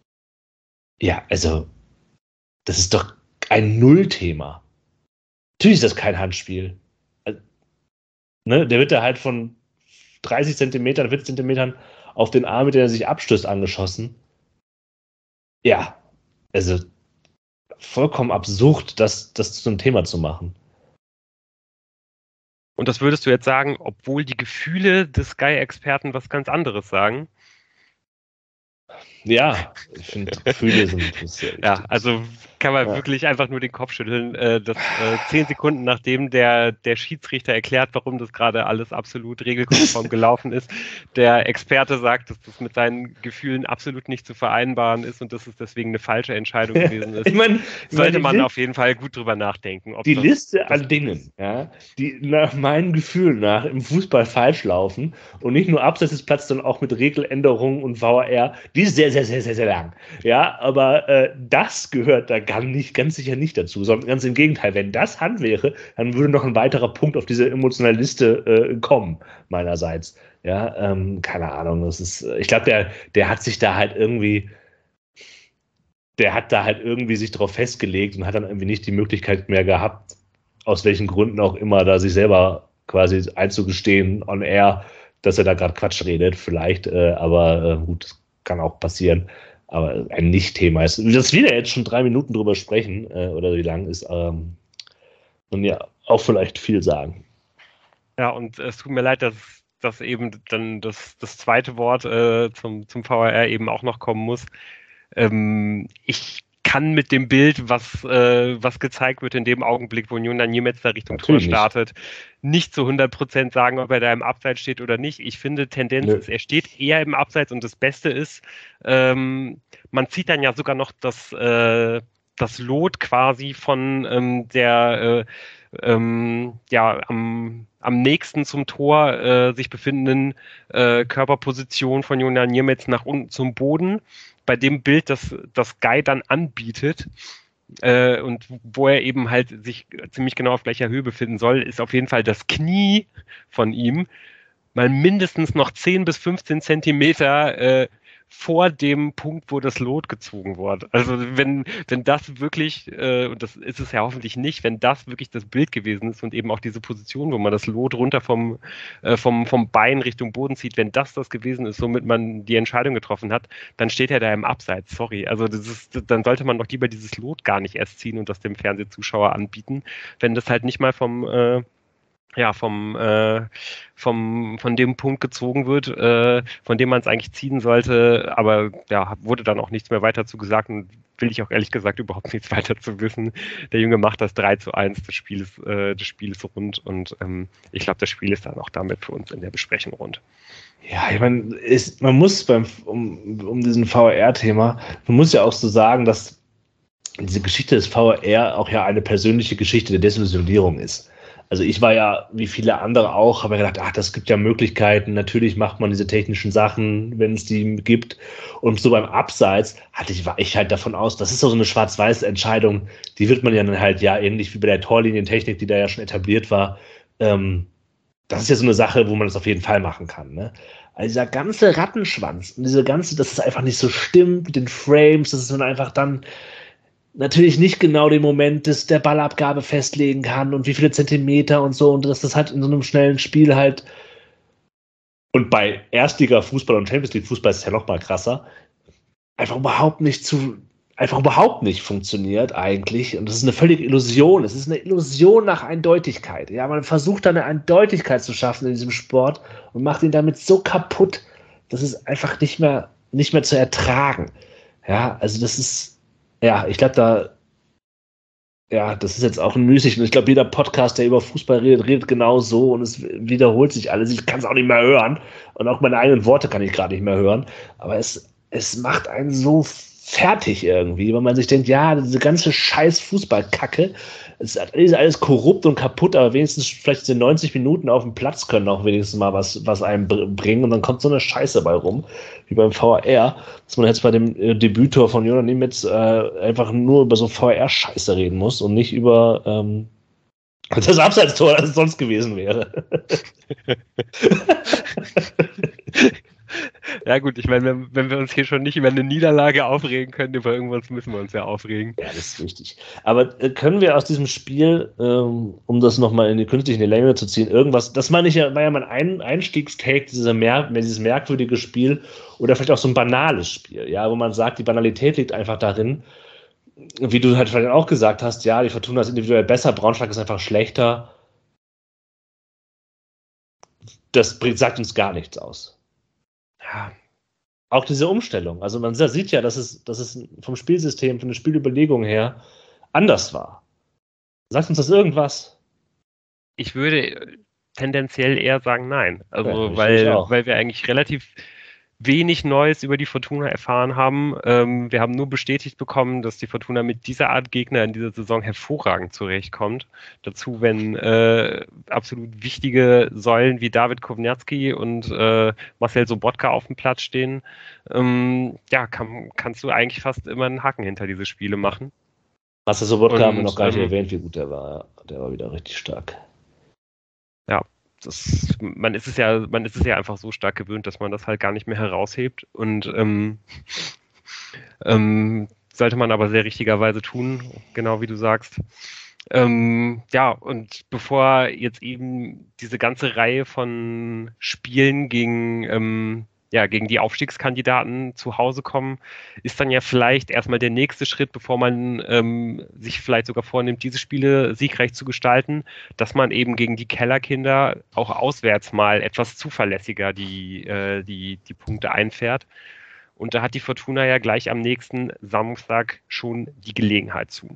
ja, also, das ist doch ein Nullthema. Natürlich ist das kein Handspiel. Also, ne, der wird da halt von dreißig Zentimetern, vierzig Zentimetern auf den Arm, mit dem er sich abstößt, angeschossen. Ja, also vollkommen absurd, das, das zum Thema zu machen. Und das würdest du jetzt sagen, obwohl die Gefühle des Sky-Experten was ganz anderes sagen? Ja, ich finde, Gefühle sind sehr wichtig. Ja, also kann man ja. wirklich einfach nur den Kopf schütteln, äh, dass äh, zehn Sekunden nachdem der, der Schiedsrichter erklärt, warum das gerade alles absolut regelkonform gelaufen ist, der Experte sagt, dass das mit seinen Gefühlen absolut nicht zu vereinbaren ist und dass es deswegen eine falsche Entscheidung gewesen ist. ich mein, sollte man auf jeden Fall gut drüber nachdenken. Ob die das, Liste das an Dingen, ja, die nach meinem Gefühl nach im Fußball falsch laufen und nicht nur abseits des Platzes, sondern auch mit Regeländerungen und V R R, die ist sehr, sehr, sehr, sehr, sehr lang. Ja, aber äh, das gehört da gar nicht, ganz sicher nicht dazu, sondern ganz im Gegenteil. Wenn das Hand wäre, dann würde noch ein weiterer Punkt auf diese emotionale Liste äh, kommen, meinerseits. Ja, ähm, keine Ahnung. Das ist, ich glaube, der, der hat sich da halt irgendwie, der hat da halt irgendwie sich drauf festgelegt und hat dann irgendwie nicht die Möglichkeit mehr gehabt, aus welchen Gründen auch immer, da sich selber quasi einzugestehen on air, dass er da gerade Quatsch redet, vielleicht, äh, aber äh, gut, das kann auch passieren. Aber ein Nicht-Thema ist, dass wir da jetzt schon drei Minuten drüber sprechen, äh, oder wie lang ist, ähm, und ja, auch vielleicht viel sagen. Ja, und es tut mir leid, dass, dass eben dann das, das zweite Wort äh, zum, zum V R R eben auch noch kommen muss. Ähm, ich kann mit dem Bild, was, äh, was gezeigt wird in dem Augenblick, wo Jonas Niemetz da Richtung Tor startet, nicht zu hundert Prozent sagen, ob er da im Abseits steht oder nicht. Ich finde, Tendenz Nö. ist, er steht eher im Abseits und das Beste ist, ähm, man zieht dann ja sogar noch das, äh, das Lot quasi von ähm, der äh, ähm, ja, am, am nächsten zum Tor äh, sich befindenden äh, Körperposition von Jonas Niemetz nach unten zum Boden. Bei dem Bild, das, das Guy dann anbietet äh, und wo er eben halt sich ziemlich genau auf gleicher Höhe befinden soll, ist auf jeden Fall das Knie von ihm mal mindestens noch zehn bis fünfzehn Zentimeter äh, vor dem Punkt, wo das Lot gezogen wurde. Also wenn, wenn das wirklich, äh, und das ist es ja hoffentlich nicht, wenn das wirklich das Bild gewesen ist und eben auch diese Position, wo man das Lot runter vom, äh, vom, vom Bein Richtung Boden zieht, wenn das das gewesen ist, womit man die Entscheidung getroffen hat, dann steht er da im Abseits, sorry. Also das ist, dann sollte man doch lieber dieses Lot gar nicht erst ziehen und das dem Fernsehzuschauer anbieten, wenn das halt nicht mal vom äh, ja, vom, äh, vom, von dem Punkt gezogen wird, äh, von dem man es eigentlich ziehen sollte, aber ja, wurde dann auch nichts mehr weiter zu gesagt und will ich auch ehrlich gesagt überhaupt nichts weiter zu wissen. Der Junge macht das drei zu eins des Spieles, äh, des Spieles rund und ähm, ich glaube, das Spiel ist dann auch damit für uns in der Besprechung rund. Ja, ich meine, man muss beim, um, um diesen V R R-Thema, man muss ja auch so sagen, dass diese Geschichte des V R R auch ja eine persönliche Geschichte der Desillusionierung ist. Also ich war ja, wie viele andere auch, habe mir gedacht, ach, das gibt ja Möglichkeiten, natürlich macht man diese technischen Sachen, wenn es die gibt. Und so beim Abseits hatte ich, war ich halt davon aus, das ist so eine Schwarz-Weiß-Entscheidung, die wird man ja dann halt, ja, ähnlich wie bei der Torlinientechnik, die da ja schon etabliert war, ähm, das ist ja so eine Sache, wo man das auf jeden Fall machen kann, ne? Also dieser ganze Rattenschwanz und diese ganze, dass es einfach nicht so stimmt mit den Frames, dass man einfach dann natürlich nicht genau den Moment des, der Ballabgabe festlegen kann und wie viele Zentimeter und so und dass das halt in so einem schnellen Spiel halt und bei Erstliga-Fußball und Champions-League-Fußball ist es ja noch mal krasser, einfach überhaupt nicht zu, einfach überhaupt nicht funktioniert eigentlich und das ist eine völlige Illusion, es ist eine Illusion nach Eindeutigkeit, ja, man versucht da eine Eindeutigkeit zu schaffen in diesem Sport und macht ihn damit so kaputt, das ist einfach nicht mehr, nicht mehr zu ertragen, ja, also das ist Ja, ich glaube, da, ja, das ist jetzt auch ein müßig. Und ich glaube, jeder Podcast, der über Fußball redet, redet genau so und es wiederholt sich alles. Ich kann es auch nicht mehr hören. Und auch meine eigenen Worte kann ich gerade nicht mehr hören. Aber es, es macht einen so fertig irgendwie, weil man sich denkt, ja, diese ganze scheiß Fußballkacke, es ist alles korrupt und kaputt, aber wenigstens vielleicht diese neunzig Minuten auf dem Platz können auch wenigstens mal was, was einem bringen und dann kommt so eine Scheiße bei rum, wie beim V R R, dass man jetzt bei dem äh, Debütor von Jonas Niemetz äh, einfach nur über so V R R-Scheiße reden muss und nicht über ähm, das Abseitstor, das es sonst gewesen wäre. Ja gut, ich meine, wenn, wenn wir uns hier schon nicht über eine Niederlage aufregen können, über irgendwas müssen wir uns ja aufregen. Ja, das ist richtig. Aber äh, können wir aus diesem Spiel, ähm, um das nochmal in die künstliche Länge zu ziehen, irgendwas, das meine ich ja, war ja mein ein Einstiegstake, dieser Mer dieses merkwürdige Spiel oder vielleicht auch so ein banales Spiel, ja, wo man sagt, die Banalität liegt einfach darin, wie du halt vielleicht auch gesagt hast, ja, die Fortuna ist individuell besser, Braunschweig ist einfach schlechter. Das bringt, sagt uns gar nichts aus. Ja. Auch diese Umstellung. Also man sieht ja, dass es, dass es vom Spielsystem, von der Spielüberlegung her anders war. Sagt uns das irgendwas? Ich würde tendenziell eher sagen nein. Also ja, weil, weil wir eigentlich relativ wenig Neues über die Fortuna erfahren haben. Ähm, wir haben nur bestätigt bekommen, dass die Fortuna mit dieser Art Gegner in dieser Saison hervorragend zurechtkommt. Dazu, wenn äh, absolut wichtige Säulen wie David Kowniarski und äh, Marcel Sobotka auf dem Platz stehen, ähm, ja, kann, kannst du eigentlich fast immer einen Haken hinter diese Spiele machen. Marcel Sobotka haben wir noch gar nicht ähm, erwähnt, wie gut der war. Der war wieder richtig stark. Ja. Das, man ist es ja, man ist es ja einfach so stark gewöhnt, dass man das halt gar nicht mehr heraushebt und ähm, ähm, sollte man aber sehr richtigerweise tun, genau wie du sagst. Ähm, ja, und bevor jetzt eben diese ganze Reihe von Spielen gegen ähm, ja, gegen die Aufstiegskandidaten zu Hause kommen, ist dann ja vielleicht erstmal der nächste Schritt, bevor man ähm, sich vielleicht sogar vornimmt, diese Spiele siegreich zu gestalten, dass man eben gegen die Kellerkinder auch auswärts mal etwas zuverlässiger die, äh, die, die Punkte einfährt. Und da hat die Fortuna ja gleich am nächsten Samstag schon die Gelegenheit zu.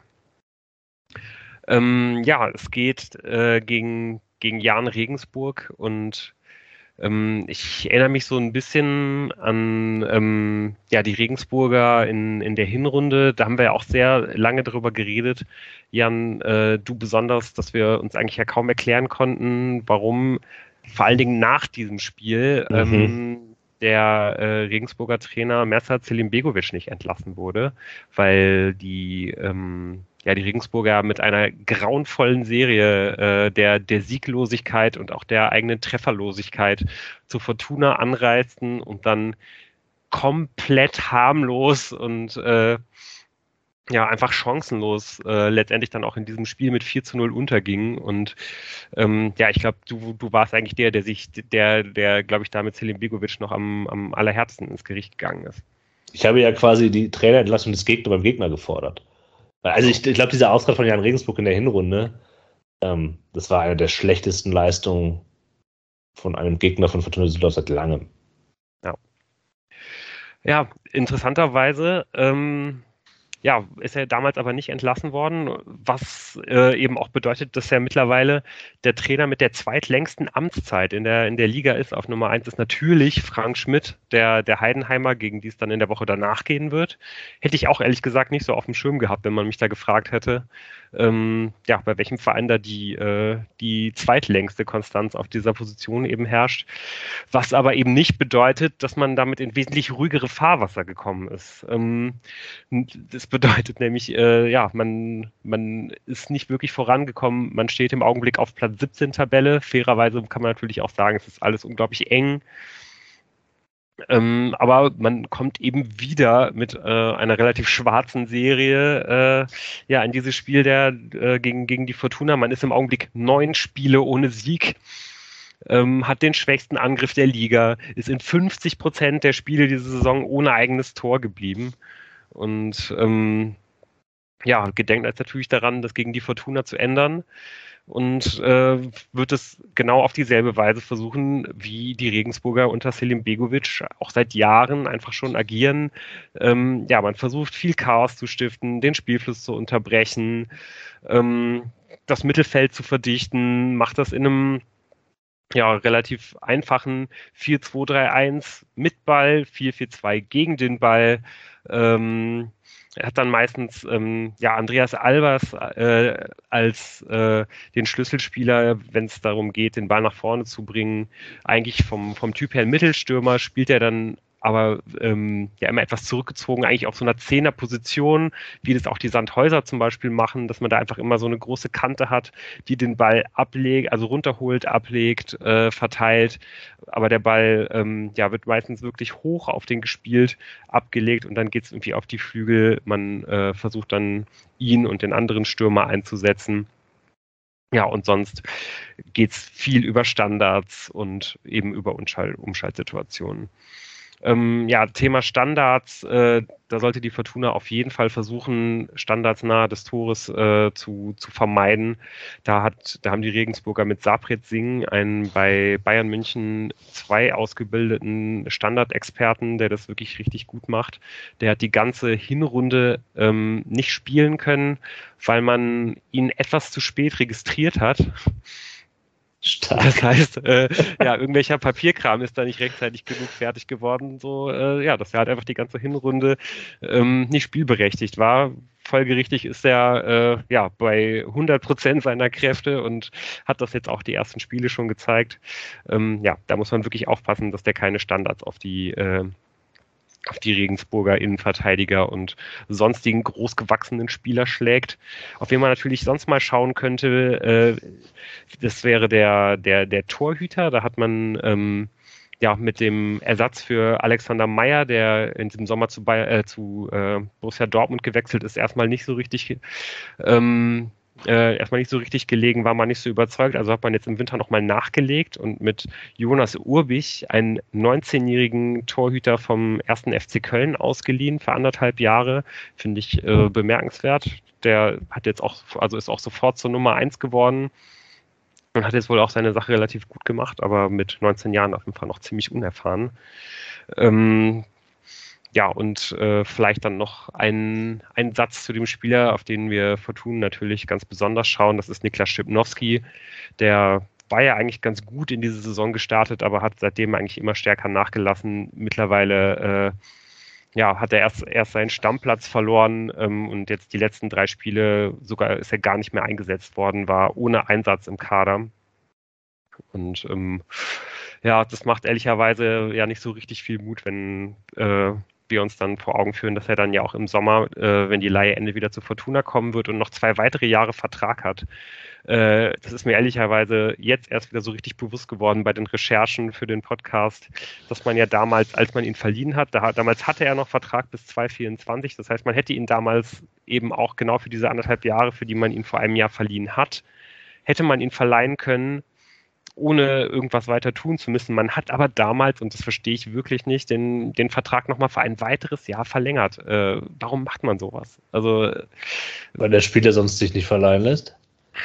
Ähm, ja, es geht äh, gegen, gegen Jahn Regensburg und ähm, ich erinnere mich so ein bisschen an ähm, ja, die Regensburger in, in der Hinrunde. Da haben wir ja auch sehr lange darüber geredet, Jan, äh, du besonders, dass wir uns eigentlich ja kaum erklären konnten, warum vor allen Dingen nach diesem Spiel Mhm. ähm, der äh, Regensburger Trainer Mersat Selimbegovic nicht entlassen wurde, weil die ähm, ja, die Regensburger mit einer grauenvollen Serie äh, der, der Sieglosigkeit und auch der eigenen Trefferlosigkeit zu Fortuna anreizten und dann komplett harmlos und äh, ja, einfach chancenlos äh, letztendlich dann auch in diesem Spiel mit vier zu null untergingen. Und ähm, ja, ich glaube, du, du warst eigentlich der, der sich, der, der, glaube ich, da mit Selimbegovic noch am, am allerherzen ins Gericht gegangen ist. Ich habe ja quasi die Trainerentlassung des Gegner beim Gegner gefordert. Also ich, ich glaube, dieser Austritt von Jan Regensburg in der Hinrunde, ähm, das war eine der schlechtesten Leistungen von einem Gegner von Fortuna Düsseldorf seit langem. Ja, ja interessanterweise ähm, ja, ist er damals aber nicht entlassen worden, was äh, eben auch bedeutet, dass er mittlerweile der Trainer mit der zweitlängsten Amtszeit in der, in der Liga ist. Auf Nummer eins ist natürlich Frank Schmidt, der, der Heidenheimer, gegen die es dann in der Woche danach gehen wird. Hätte ich auch ehrlich gesagt nicht so auf dem Schirm gehabt, wenn man mich da gefragt hätte, ähm, ja, bei welchem Verein da die, äh, die zweitlängste Konstanz auf dieser Position eben herrscht. Was aber eben nicht bedeutet, dass man damit in wesentlich ruhigere Fahrwasser gekommen ist. Ähm, das bedeutet nämlich, äh, ja, man, man ist nicht wirklich vorangekommen. Man steht im Augenblick auf Platz siebzehn Tabelle. Fairerweise kann man natürlich auch sagen, es ist alles unglaublich eng. Ähm, aber man kommt eben wieder mit äh, einer relativ schwarzen Serie äh, ja, in dieses Spiel der, äh, gegen, gegen die Fortuna. Man ist im Augenblick neun Spiele ohne Sieg. Ähm, hat den schwächsten Angriff der Liga, ist in fünfzig Prozent der Spiele diese Saison ohne eigenes Tor geblieben. Und ähm, ja, gedenkt jetzt natürlich daran, das gegen die Fortuna zu ändern und äh, wird es genau auf dieselbe Weise versuchen, wie die Regensburger unter Selimbegovic auch seit Jahren einfach schon agieren. Ähm, ja, man versucht viel Chaos zu stiften, den Spielfluss zu unterbrechen, ähm, das Mittelfeld zu verdichten, macht das in einem ja, relativ einfachen vier zwei drei eins mit Ball, vier vier zwei gegen den Ball. Ähm, er hat dann meistens ähm, ja, Andreas Albers äh, als äh, den Schlüsselspieler, wenn es darum geht, den Ball nach vorne zu bringen. Eigentlich vom, vom Typ her Mittelstürmer, spielt er dann aber ähm, ja immer etwas zurückgezogen, eigentlich auf so einer Zehnerposition, wie das auch die Sandhäuser zum Beispiel machen, dass man da einfach immer so eine große Kante hat, die den Ball ablegt, also runterholt, ablegt, äh, verteilt, aber der Ball ähm, ja, wird meistens wirklich hoch auf den gespielt, abgelegt und dann geht es irgendwie auf die Flügel, man äh, versucht dann ihn und den anderen Stürmer einzusetzen. Ja, und sonst geht es viel über Standards und eben über Umschalt- Umschaltsituationen. Ähm, ja, Thema Standards, äh, da sollte die Fortuna auf jeden Fall versuchen, Standards nahe des Tores äh, zu, zu vermeiden. Da, hat, da haben die Regensburger mit Sapret Singh einen bei Bayern München zwei ausgebildeten Standardexperten, der das wirklich richtig gut macht. Der hat die ganze Hinrunde ähm, nicht spielen können, weil man ihn etwas zu spät registriert hat. Stark. Das heißt, äh, ja, irgendwelcher Papierkram ist da nicht rechtzeitig genug fertig geworden, so, äh, ja, dass er halt einfach die ganze Hinrunde ähm, nicht spielberechtigt war. Folgerichtig ist er äh, ja bei hundert Prozent seiner Kräfte und hat das jetzt auch die ersten Spiele schon gezeigt. Ähm, ja, da muss man wirklich aufpassen, dass der keine Standards auf die äh, auf die Regensburger Innenverteidiger und sonstigen großgewachsenen Spieler schlägt. Auf wen man natürlich sonst mal schauen könnte, äh, das wäre der, der, der Torhüter. Da hat man ähm, ja mit dem Ersatz für Alexander Meyer, der in diesem Sommer zu, Bayer, äh, zu äh, Borussia Dortmund gewechselt ist, erstmal nicht so richtig ähm, Äh, erstmal nicht so richtig gelegen, war man nicht so überzeugt. Also hat man jetzt im Winter nochmal nachgelegt und mit Jonas Urbich einen neunzehnjährigen Torhüter vom ersten F C Köln ausgeliehen für anderthalb Jahre. Finde ich äh, bemerkenswert. Der hat jetzt auch, also ist auch sofort zur Nummer eins geworden und hat jetzt wohl auch seine Sache relativ gut gemacht, aber mit neunzehn Jahren auf jeden Fall noch ziemlich unerfahren. Ähm, ja, und äh, vielleicht dann noch ein, ein Satz zu dem Spieler, auf den wir Fortuna natürlich ganz besonders schauen. Das ist Niklas Schipnowski. Der war ja eigentlich ganz gut in diese Saison gestartet, aber hat seitdem eigentlich immer stärker nachgelassen. Mittlerweile äh, ja, hat er erst, erst seinen Stammplatz verloren ähm, und jetzt die letzten drei Spiele sogar ist er gar nicht mehr eingesetzt worden, war ohne Einsatz im Kader. Und ähm, ja, das macht ehrlicherweise ja nicht so richtig viel Mut, wenn äh, wir uns dann vor Augen führen, dass er dann ja auch im Sommer, äh, wenn die Leihe Ende wieder zu Fortuna kommen wird und noch zwei weitere Jahre Vertrag hat. Äh, das ist mir ehrlicherweise jetzt erst wieder so richtig bewusst geworden bei den Recherchen für den Podcast, dass man ja damals, als man ihn verliehen hat, da, damals hatte er noch Vertrag bis zwanzig vierundzwanzig. Das heißt, man hätte ihn damals eben auch genau für diese anderthalb Jahre, für die man ihn vor einem Jahr verliehen hat, hätte man ihn verleihen können, ohne irgendwas weiter tun zu müssen. Man hat aber damals, und das verstehe ich wirklich nicht, den, den Vertrag nochmal für ein weiteres Jahr verlängert. Äh, warum macht man sowas? Also, weil der Spieler sonst sich nicht verleihen lässt?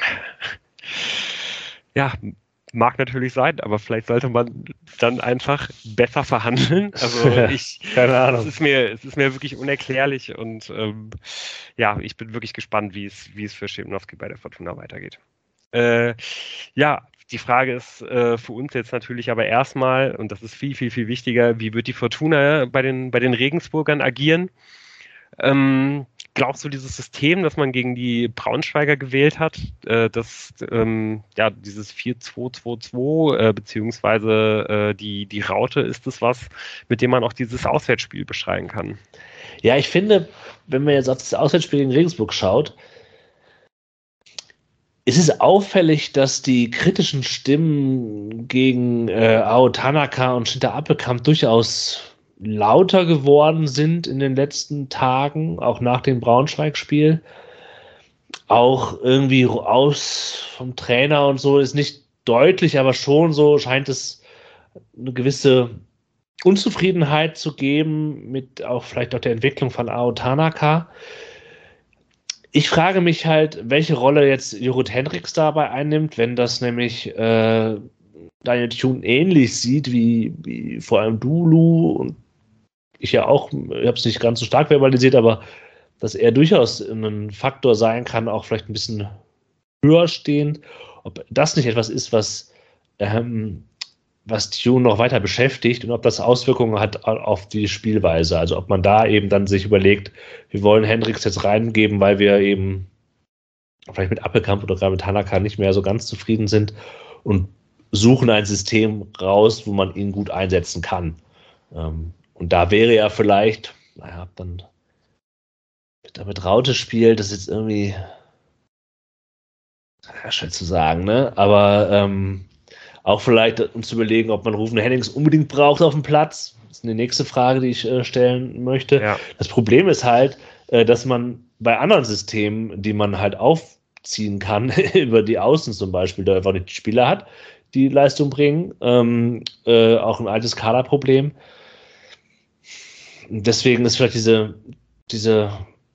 Ja, mag natürlich sein, aber vielleicht sollte man dann einfach besser verhandeln. Also ich, keine Ahnung. Es ist mir, es ist mir wirklich unerklärlich und ähm, ja, ich bin wirklich gespannt, wie es, wie es für Schipnowski bei der Fortuna weitergeht. Äh, ja, die Frage ist äh, für uns jetzt natürlich aber erstmal, und das ist viel, viel, viel wichtiger, wie wird die Fortuna bei den, bei den Regensburgern agieren? Ähm, glaubst du, dieses System, das man gegen die Braunschweiger gewählt hat, äh, das, ähm, ja, dieses vier zwei zwei zwei, äh, beziehungsweise äh, die, die Raute, ist das was, mit dem man auch dieses Auswärtsspiel beschreiben kann? Ja, ich finde, wenn man jetzt auf das Auswärtsspiel gegen Regensburg schaut, es ist auffällig, dass die kritischen Stimmen gegen äh, Ao Tanaka und Shinta Appelkamp durchaus lauter geworden sind in den letzten Tagen, auch nach dem Braunschweig-Spiel. Auch irgendwie aus vom Trainer und so ist nicht deutlich, aber schon so scheint es eine gewisse Unzufriedenheit zu geben mit auch vielleicht auch der Entwicklung von Ao Tanaka. Ich frage mich halt, welche Rolle jetzt Jorut Hendricks dabei einnimmt, wenn das nämlich äh, Daniel Thune ähnlich sieht wie, wie vor allem Dulu und ich ja auch, ich habe es nicht ganz so stark verbalisiert, aber dass er durchaus ein Faktor sein kann, auch vielleicht ein bisschen höher stehend. Ob das nicht etwas ist, was, ähm, was Thune noch weiter beschäftigt und ob das Auswirkungen hat auf die Spielweise. Also ob man da eben dann sich überlegt, wir wollen Hendricks jetzt reingeben, weil wir eben vielleicht mit Appelkamp oder gerade mit Tanaka nicht mehr so ganz zufrieden sind und suchen ein System raus, wo man ihn gut einsetzen kann. Ähm, und da wäre ja vielleicht, naja, dann damit Raute spielt, das ist jetzt irgendwie ja, schwer zu sagen, ne? Aber ähm, auch vielleicht uns zu überlegen, ob man Rufen Hennings unbedingt braucht auf dem Platz. Das ist eine nächste Frage, die ich äh, stellen möchte. Ja. Das Problem ist halt, äh, dass man bei anderen Systemen, die man halt aufziehen kann, über die Außen zum Beispiel, da einfach nicht die Spieler hat, die Leistung bringen. Ähm, äh, auch ein altes Kaderproblem. Deswegen ist vielleicht diese, diese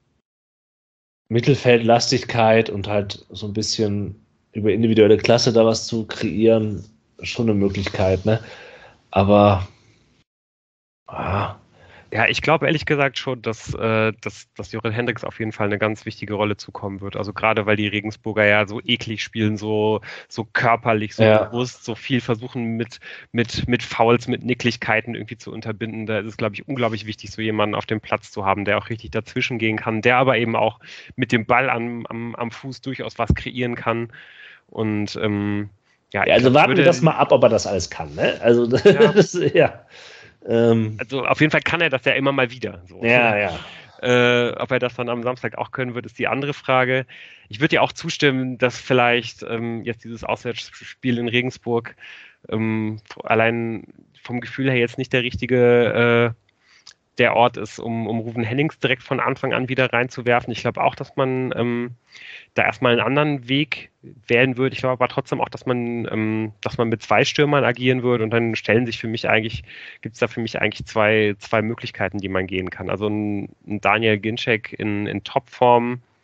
Mittelfeldlastigkeit und halt so ein bisschen über individuelle Klasse da was zu kreieren, schon eine Möglichkeit, ne? Aber ah. Ja, ich glaube ehrlich gesagt schon, dass, äh, dass, dass Jorut Hendricks auf jeden Fall eine ganz wichtige Rolle zukommen wird. Also gerade weil die Regensburger ja so eklig spielen, so, so körperlich, so ja. bewusst, so viel versuchen mit, mit, mit Fouls, mit Nicklichkeiten irgendwie zu unterbinden. Da ist es, glaube ich, unglaublich wichtig, so jemanden auf dem Platz zu haben, der auch richtig dazwischen gehen kann, der aber eben auch mit dem Ball am, am, am Fuß durchaus was kreieren kann. Und ähm, ja, ja, also glaub, warten würde, wir das mal ab, ob er das alles kann, ne? Also ja. das, ja. Also auf jeden Fall kann er das ja immer mal wieder. So. Ja, ja. Äh, ob er das dann am Samstag auch können wird, ist die andere Frage. Ich würde dir auch zustimmen, dass vielleicht ähm, jetzt dieses Auswärtsspiel in Regensburg ähm, allein vom Gefühl her jetzt nicht der richtige äh, der Ort ist, um, um Rufen Hennings direkt von Anfang an wieder reinzuwerfen. Ich glaube auch, dass man ähm, da erstmal einen anderen Weg wählen würde. Ich glaube aber trotzdem auch, dass man, ähm, dass man mit zwei Stürmern agieren würde und dann stellen sich für mich eigentlich, gibt es da für mich eigentlich zwei, zwei Möglichkeiten, die man gehen kann. Also ein, ein Daniel Ginczek in, in Topform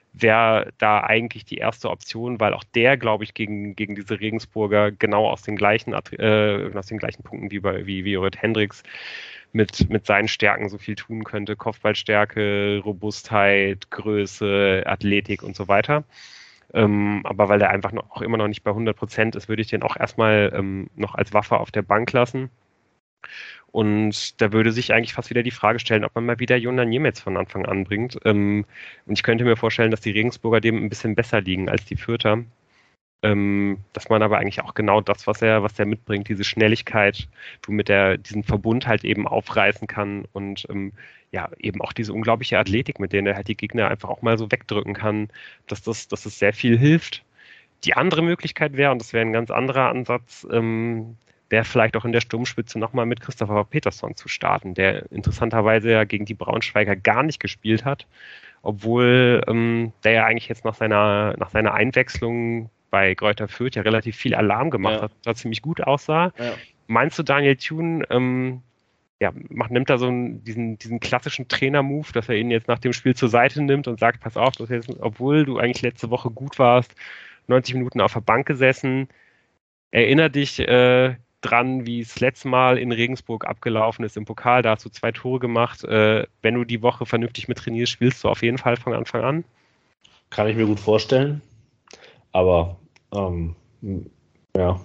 wäre da eigentlich die erste Option, weil auch der, glaube ich, gegen, gegen diese Regensburger genau aus den gleichen, äh, aus den gleichen Punkten wie bei wie, wie Jorrit Hendricks mit, mit seinen Stärken so viel tun könnte. Kopfballstärke, Robustheit, Größe, Athletik und so weiter. Ähm, aber weil der einfach noch, auch immer noch nicht bei hundert Prozent ist, würde ich den auch erstmal ähm, noch als Waffe auf der Bank lassen. Und da würde sich eigentlich fast wieder die Frage stellen, ob man mal wieder Jonas Niemetz von Anfang an bringt. Ähm, und ich könnte mir vorstellen, dass die Regensburger dem ein bisschen besser liegen als die Fürther. Ähm, dass man aber eigentlich auch genau das, was er, was er mitbringt, diese Schnelligkeit, womit er diesen Verbund halt eben aufreißen kann und ähm, ja, eben auch diese unglaubliche Athletik, mit der er halt die Gegner einfach auch mal so wegdrücken kann, dass das, dass das sehr viel hilft. Die andere Möglichkeit wäre, und das wäre ein ganz anderer Ansatz, ähm, wäre vielleicht auch in der Sturmspitze nochmal mit Christopher Peterson zu starten, der interessanterweise ja gegen die Braunschweiger gar nicht gespielt hat, obwohl ähm, der ja eigentlich jetzt nach seiner, nach seiner Einwechslung bei Greuther Fürth ja relativ viel Alarm gemacht ja. hat, da ziemlich gut aussah. Ja. Meinst du, Daniel Thune ähm, ja, macht, nimmt da so einen, diesen, diesen klassischen Trainer-Move, dass er ihn jetzt nach dem Spiel zur Seite nimmt und sagt, pass auf, du hast jetzt, obwohl du eigentlich letzte Woche gut warst, neunzig Minuten auf der Bank gesessen, erinner dich äh, dran, wie es letztes Mal in Regensburg abgelaufen ist im Pokal, da hast du zwei Tore gemacht. Äh, wenn du die Woche vernünftig mit trainierst, spielst du auf jeden Fall von Anfang an. Kann ich mir gut vorstellen. Aber ähm, ja.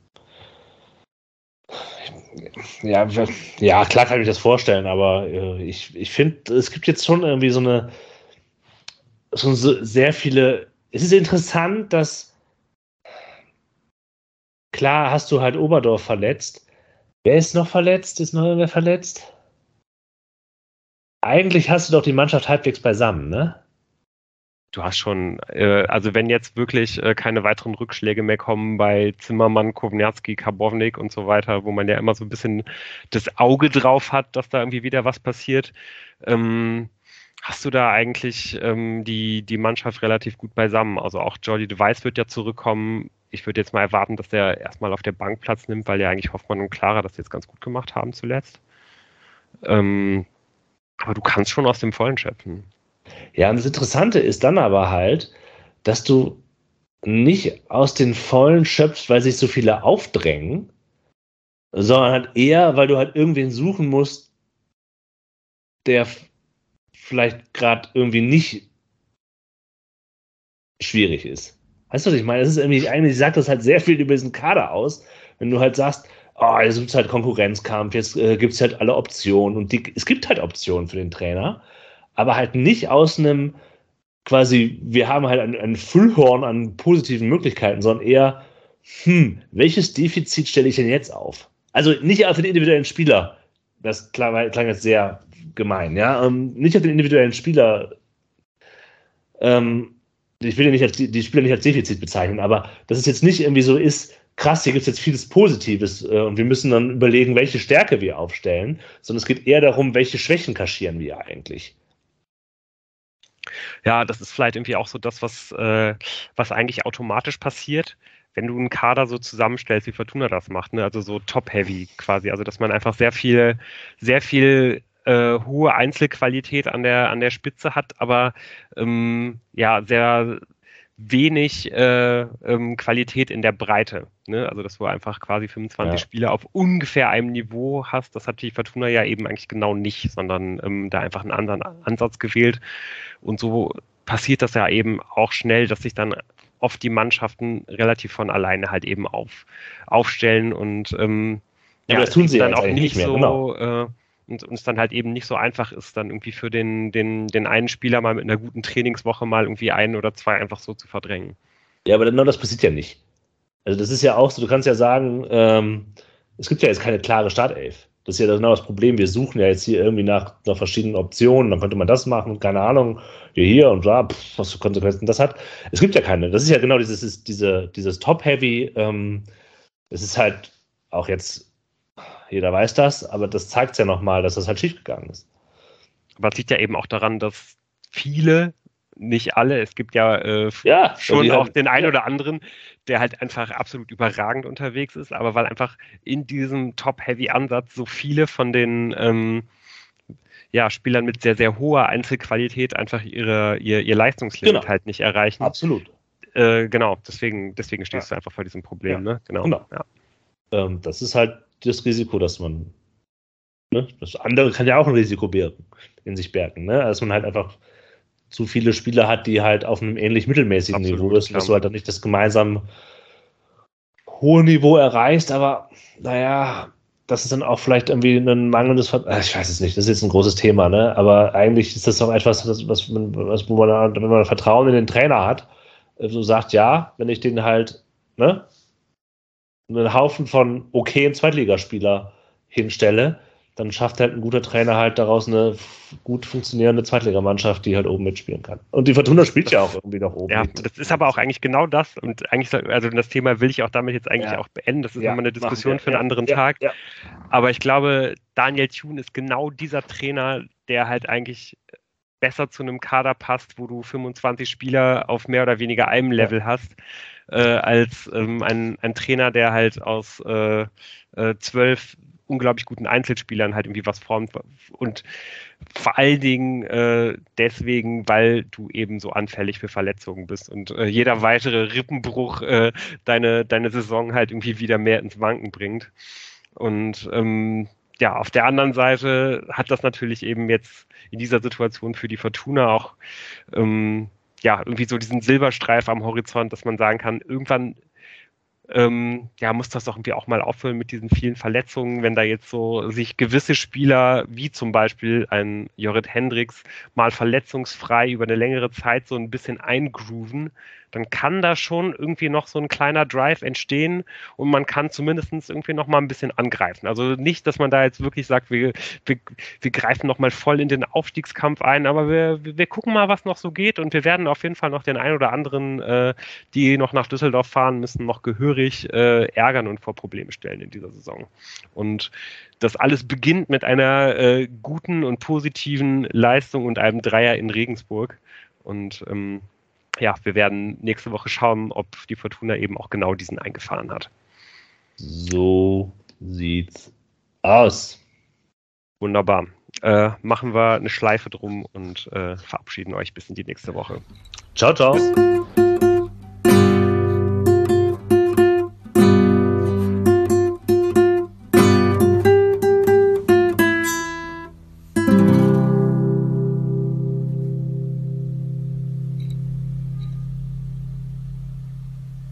ja. Ja, klar kann ich mir das vorstellen, aber äh, ich, ich finde, es gibt jetzt schon irgendwie so eine schon so sehr viele. Es ist interessant, dass klar hast du halt Oberdorf verletzt. Wer ist noch verletzt? Ist noch irgendwer verletzt? Eigentlich hast du doch die Mannschaft halbwegs beisammen, ne? Du hast schon, äh, also wenn jetzt wirklich äh, keine weiteren Rückschläge mehr kommen bei Zimmermann, Kowniarski, Karbownik und so weiter, wo man ja immer so ein bisschen das Auge drauf hat, dass da irgendwie wieder was passiert, ähm, hast du da eigentlich ähm, die, die Mannschaft relativ gut beisammen. Also auch Jordi de Wijs wird ja zurückkommen. Ich würde jetzt mal erwarten, dass der erstmal auf der Bank Platz nimmt, weil ja eigentlich Hoffmann und Clara das jetzt ganz gut gemacht haben zuletzt. Ähm, aber du kannst schon aus dem Vollen schöpfen. Ja, und das Interessante ist dann aber halt, dass du nicht aus den Vollen schöpfst, weil sich so viele aufdrängen, sondern halt eher, weil du halt irgendwen suchen musst, der vielleicht gerade irgendwie nicht schwierig ist. Weißt du, was ich meine? Das ist irgendwie, eigentlich sagt das halt sehr viel über diesen Kader aus, wenn du halt sagst, oh, jetzt gibt es halt Konkurrenzkampf, jetzt äh, gibt es halt alle Optionen und die, es gibt halt Optionen für den Trainer, aber halt nicht aus einem quasi, wir haben halt ein, ein Füllhorn an positiven Möglichkeiten, sondern eher, hm, welches Defizit stelle ich denn jetzt auf? Also nicht auf den individuellen Spieler, das klang, klang jetzt sehr gemein, ja, ähm, nicht auf den individuellen Spieler, ähm, ich will ja nicht als, die Spieler nicht als Defizit bezeichnen, aber dass es jetzt nicht irgendwie so ist, krass, hier gibt es jetzt vieles Positives äh, und wir müssen dann überlegen, welche Stärke wir aufstellen, sondern es geht eher darum, welche Schwächen kaschieren wir eigentlich. Ja, das ist vielleicht irgendwie auch so das, was, äh, was eigentlich automatisch passiert, wenn du einen Kader so zusammenstellst, wie Fortuna das macht, ne? Also so top-heavy quasi, also dass man einfach sehr viel, sehr viel äh, hohe Einzelqualität an der, an der Spitze hat, aber ähm, ja, sehr wenig äh, ähm, Qualität in der Breite. Ne? Also dass du einfach quasi fünfundzwanzig ja. Spieler auf ungefähr einem Niveau hast, das hat die Fortuna ja eben eigentlich genau nicht, sondern ähm, da einfach einen anderen Ansatz gewählt. Und so passiert das ja eben auch schnell, dass sich dann oft die Mannschaften relativ von alleine halt eben auf, aufstellen und ähm, ja, ja, das tun sie dann ja auch nicht nicht mehr, so genau. äh, und es dann halt eben nicht so einfach ist, dann irgendwie für den, den, den einen Spieler mal mit einer guten Trainingswoche mal irgendwie einen oder zwei einfach so zu verdrängen. Ja, aber genau das passiert ja nicht. Also das ist ja auch so, du kannst ja sagen, ähm, es gibt ja jetzt keine klare Startelf. Das ist ja genau das Problem. Wir suchen ja jetzt hier irgendwie nach, nach verschiedenen Optionen. Dann könnte man das machen, keine Ahnung, hier, hier und da, pff, was für Konsequenzen das hat. Es gibt ja keine. Das ist ja genau dieses, ist diese, dieses Top-Heavy. Ähm, es ist halt auch jetzt, jeder weiß das, aber das zeigt es ja nochmal, dass das halt schiefgegangen ist. Aber es liegt ja eben auch daran, dass viele, nicht alle, es gibt ja, äh, ja schon auch halt, den einen ja. oder anderen, der halt einfach absolut überragend unterwegs ist, aber weil einfach in diesem Top-Heavy-Ansatz so viele von den, ähm, ja, Spielern mit sehr, sehr hoher Einzelqualität einfach ihre, ihr, ihr Leistungslimit Genau. halt nicht erreichen. Absolut. Äh, genau, deswegen, deswegen stehst Ja. du einfach vor diesem Problem. Ja. Ne? Genau. Genau. Ja. Ähm, das ist halt das Risiko, dass man, ne, das andere kann ja auch ein Risiko bergen, in sich bergen, ne? Dass man halt einfach zu viele Spieler hat, die halt auf einem ähnlich mittelmäßigen Absolut, Niveau ist, klar. dass du halt dann nicht das gemeinsam hohe Niveau erreichst, aber naja, das ist dann auch vielleicht irgendwie ein mangelndes Ver äh, ich weiß es nicht, das ist jetzt ein großes Thema, ne? Aber eigentlich ist das doch etwas, was, was, man, was wo man, wenn man Vertrauen in den Trainer hat, so sagt, ja, wenn ich den halt, ne, einen Haufen von okayen Zweitligaspieler hinstelle, dann schafft halt ein guter Trainer halt daraus eine gut funktionierende Zweitligamannschaft, die halt oben mitspielen kann. Und die Fortuna spielt ja auch irgendwie noch oben. Ja, mit. das ist aber auch eigentlich genau das. Und eigentlich, also das Thema will ich auch damit jetzt eigentlich Ja. auch beenden. Das ist Ja, nochmal eine Diskussion machen wir. für einen Ja, anderen ja, Tag. ja. Aber ich glaube, Daniel Thune ist genau dieser Trainer, der halt eigentlich besser zu einem Kader passt, wo du fünfundzwanzig Spieler auf mehr oder weniger einem Level Ja. hast, äh, als ähm, ein, ein Trainer, der halt aus äh, äh, zwölf unglaublich guten Einzelspielern halt irgendwie was formt. Und vor allen Dingen äh, deswegen, weil du eben so anfällig für Verletzungen bist und äh, jeder weitere Rippenbruch äh, deine, deine Saison halt irgendwie wieder mehr ins Wanken bringt. Und ähm, ja, auf der anderen Seite hat das natürlich eben jetzt in dieser Situation für die Fortuna auch ähm, ja, irgendwie so diesen Silberstreif am Horizont, dass man sagen kann, irgendwann ähm, ja, muss das doch irgendwie auch mal aufhören mit diesen vielen Verletzungen, wenn da jetzt so sich gewisse Spieler, wie zum Beispiel ein Jorrit Hendricks, mal verletzungsfrei über eine längere Zeit so ein bisschen eingrooven, dann kann da schon irgendwie noch so ein kleiner Drive entstehen und man kann zumindest irgendwie noch mal ein bisschen angreifen. Also nicht, dass man da jetzt wirklich sagt, wir, wir, wir greifen noch mal voll in den Aufstiegskampf ein, aber wir, wir gucken mal, was noch so geht und wir werden auf jeden Fall noch den einen oder anderen, äh, die noch nach Düsseldorf fahren müssen, noch gehörig äh, ärgern und vor Probleme stellen in dieser Saison. Und das alles beginnt mit einer äh, guten und positiven Leistung und einem Dreier in Regensburg. Und ähm, ja, wir werden nächste Woche schauen, ob die Fortuna eben auch genau diesen eingefahren hat. So sieht's aus. Wunderbar. Äh, machen wir eine Schleife drum und äh, verabschieden euch bis in die nächste Woche. Ciao, ciao.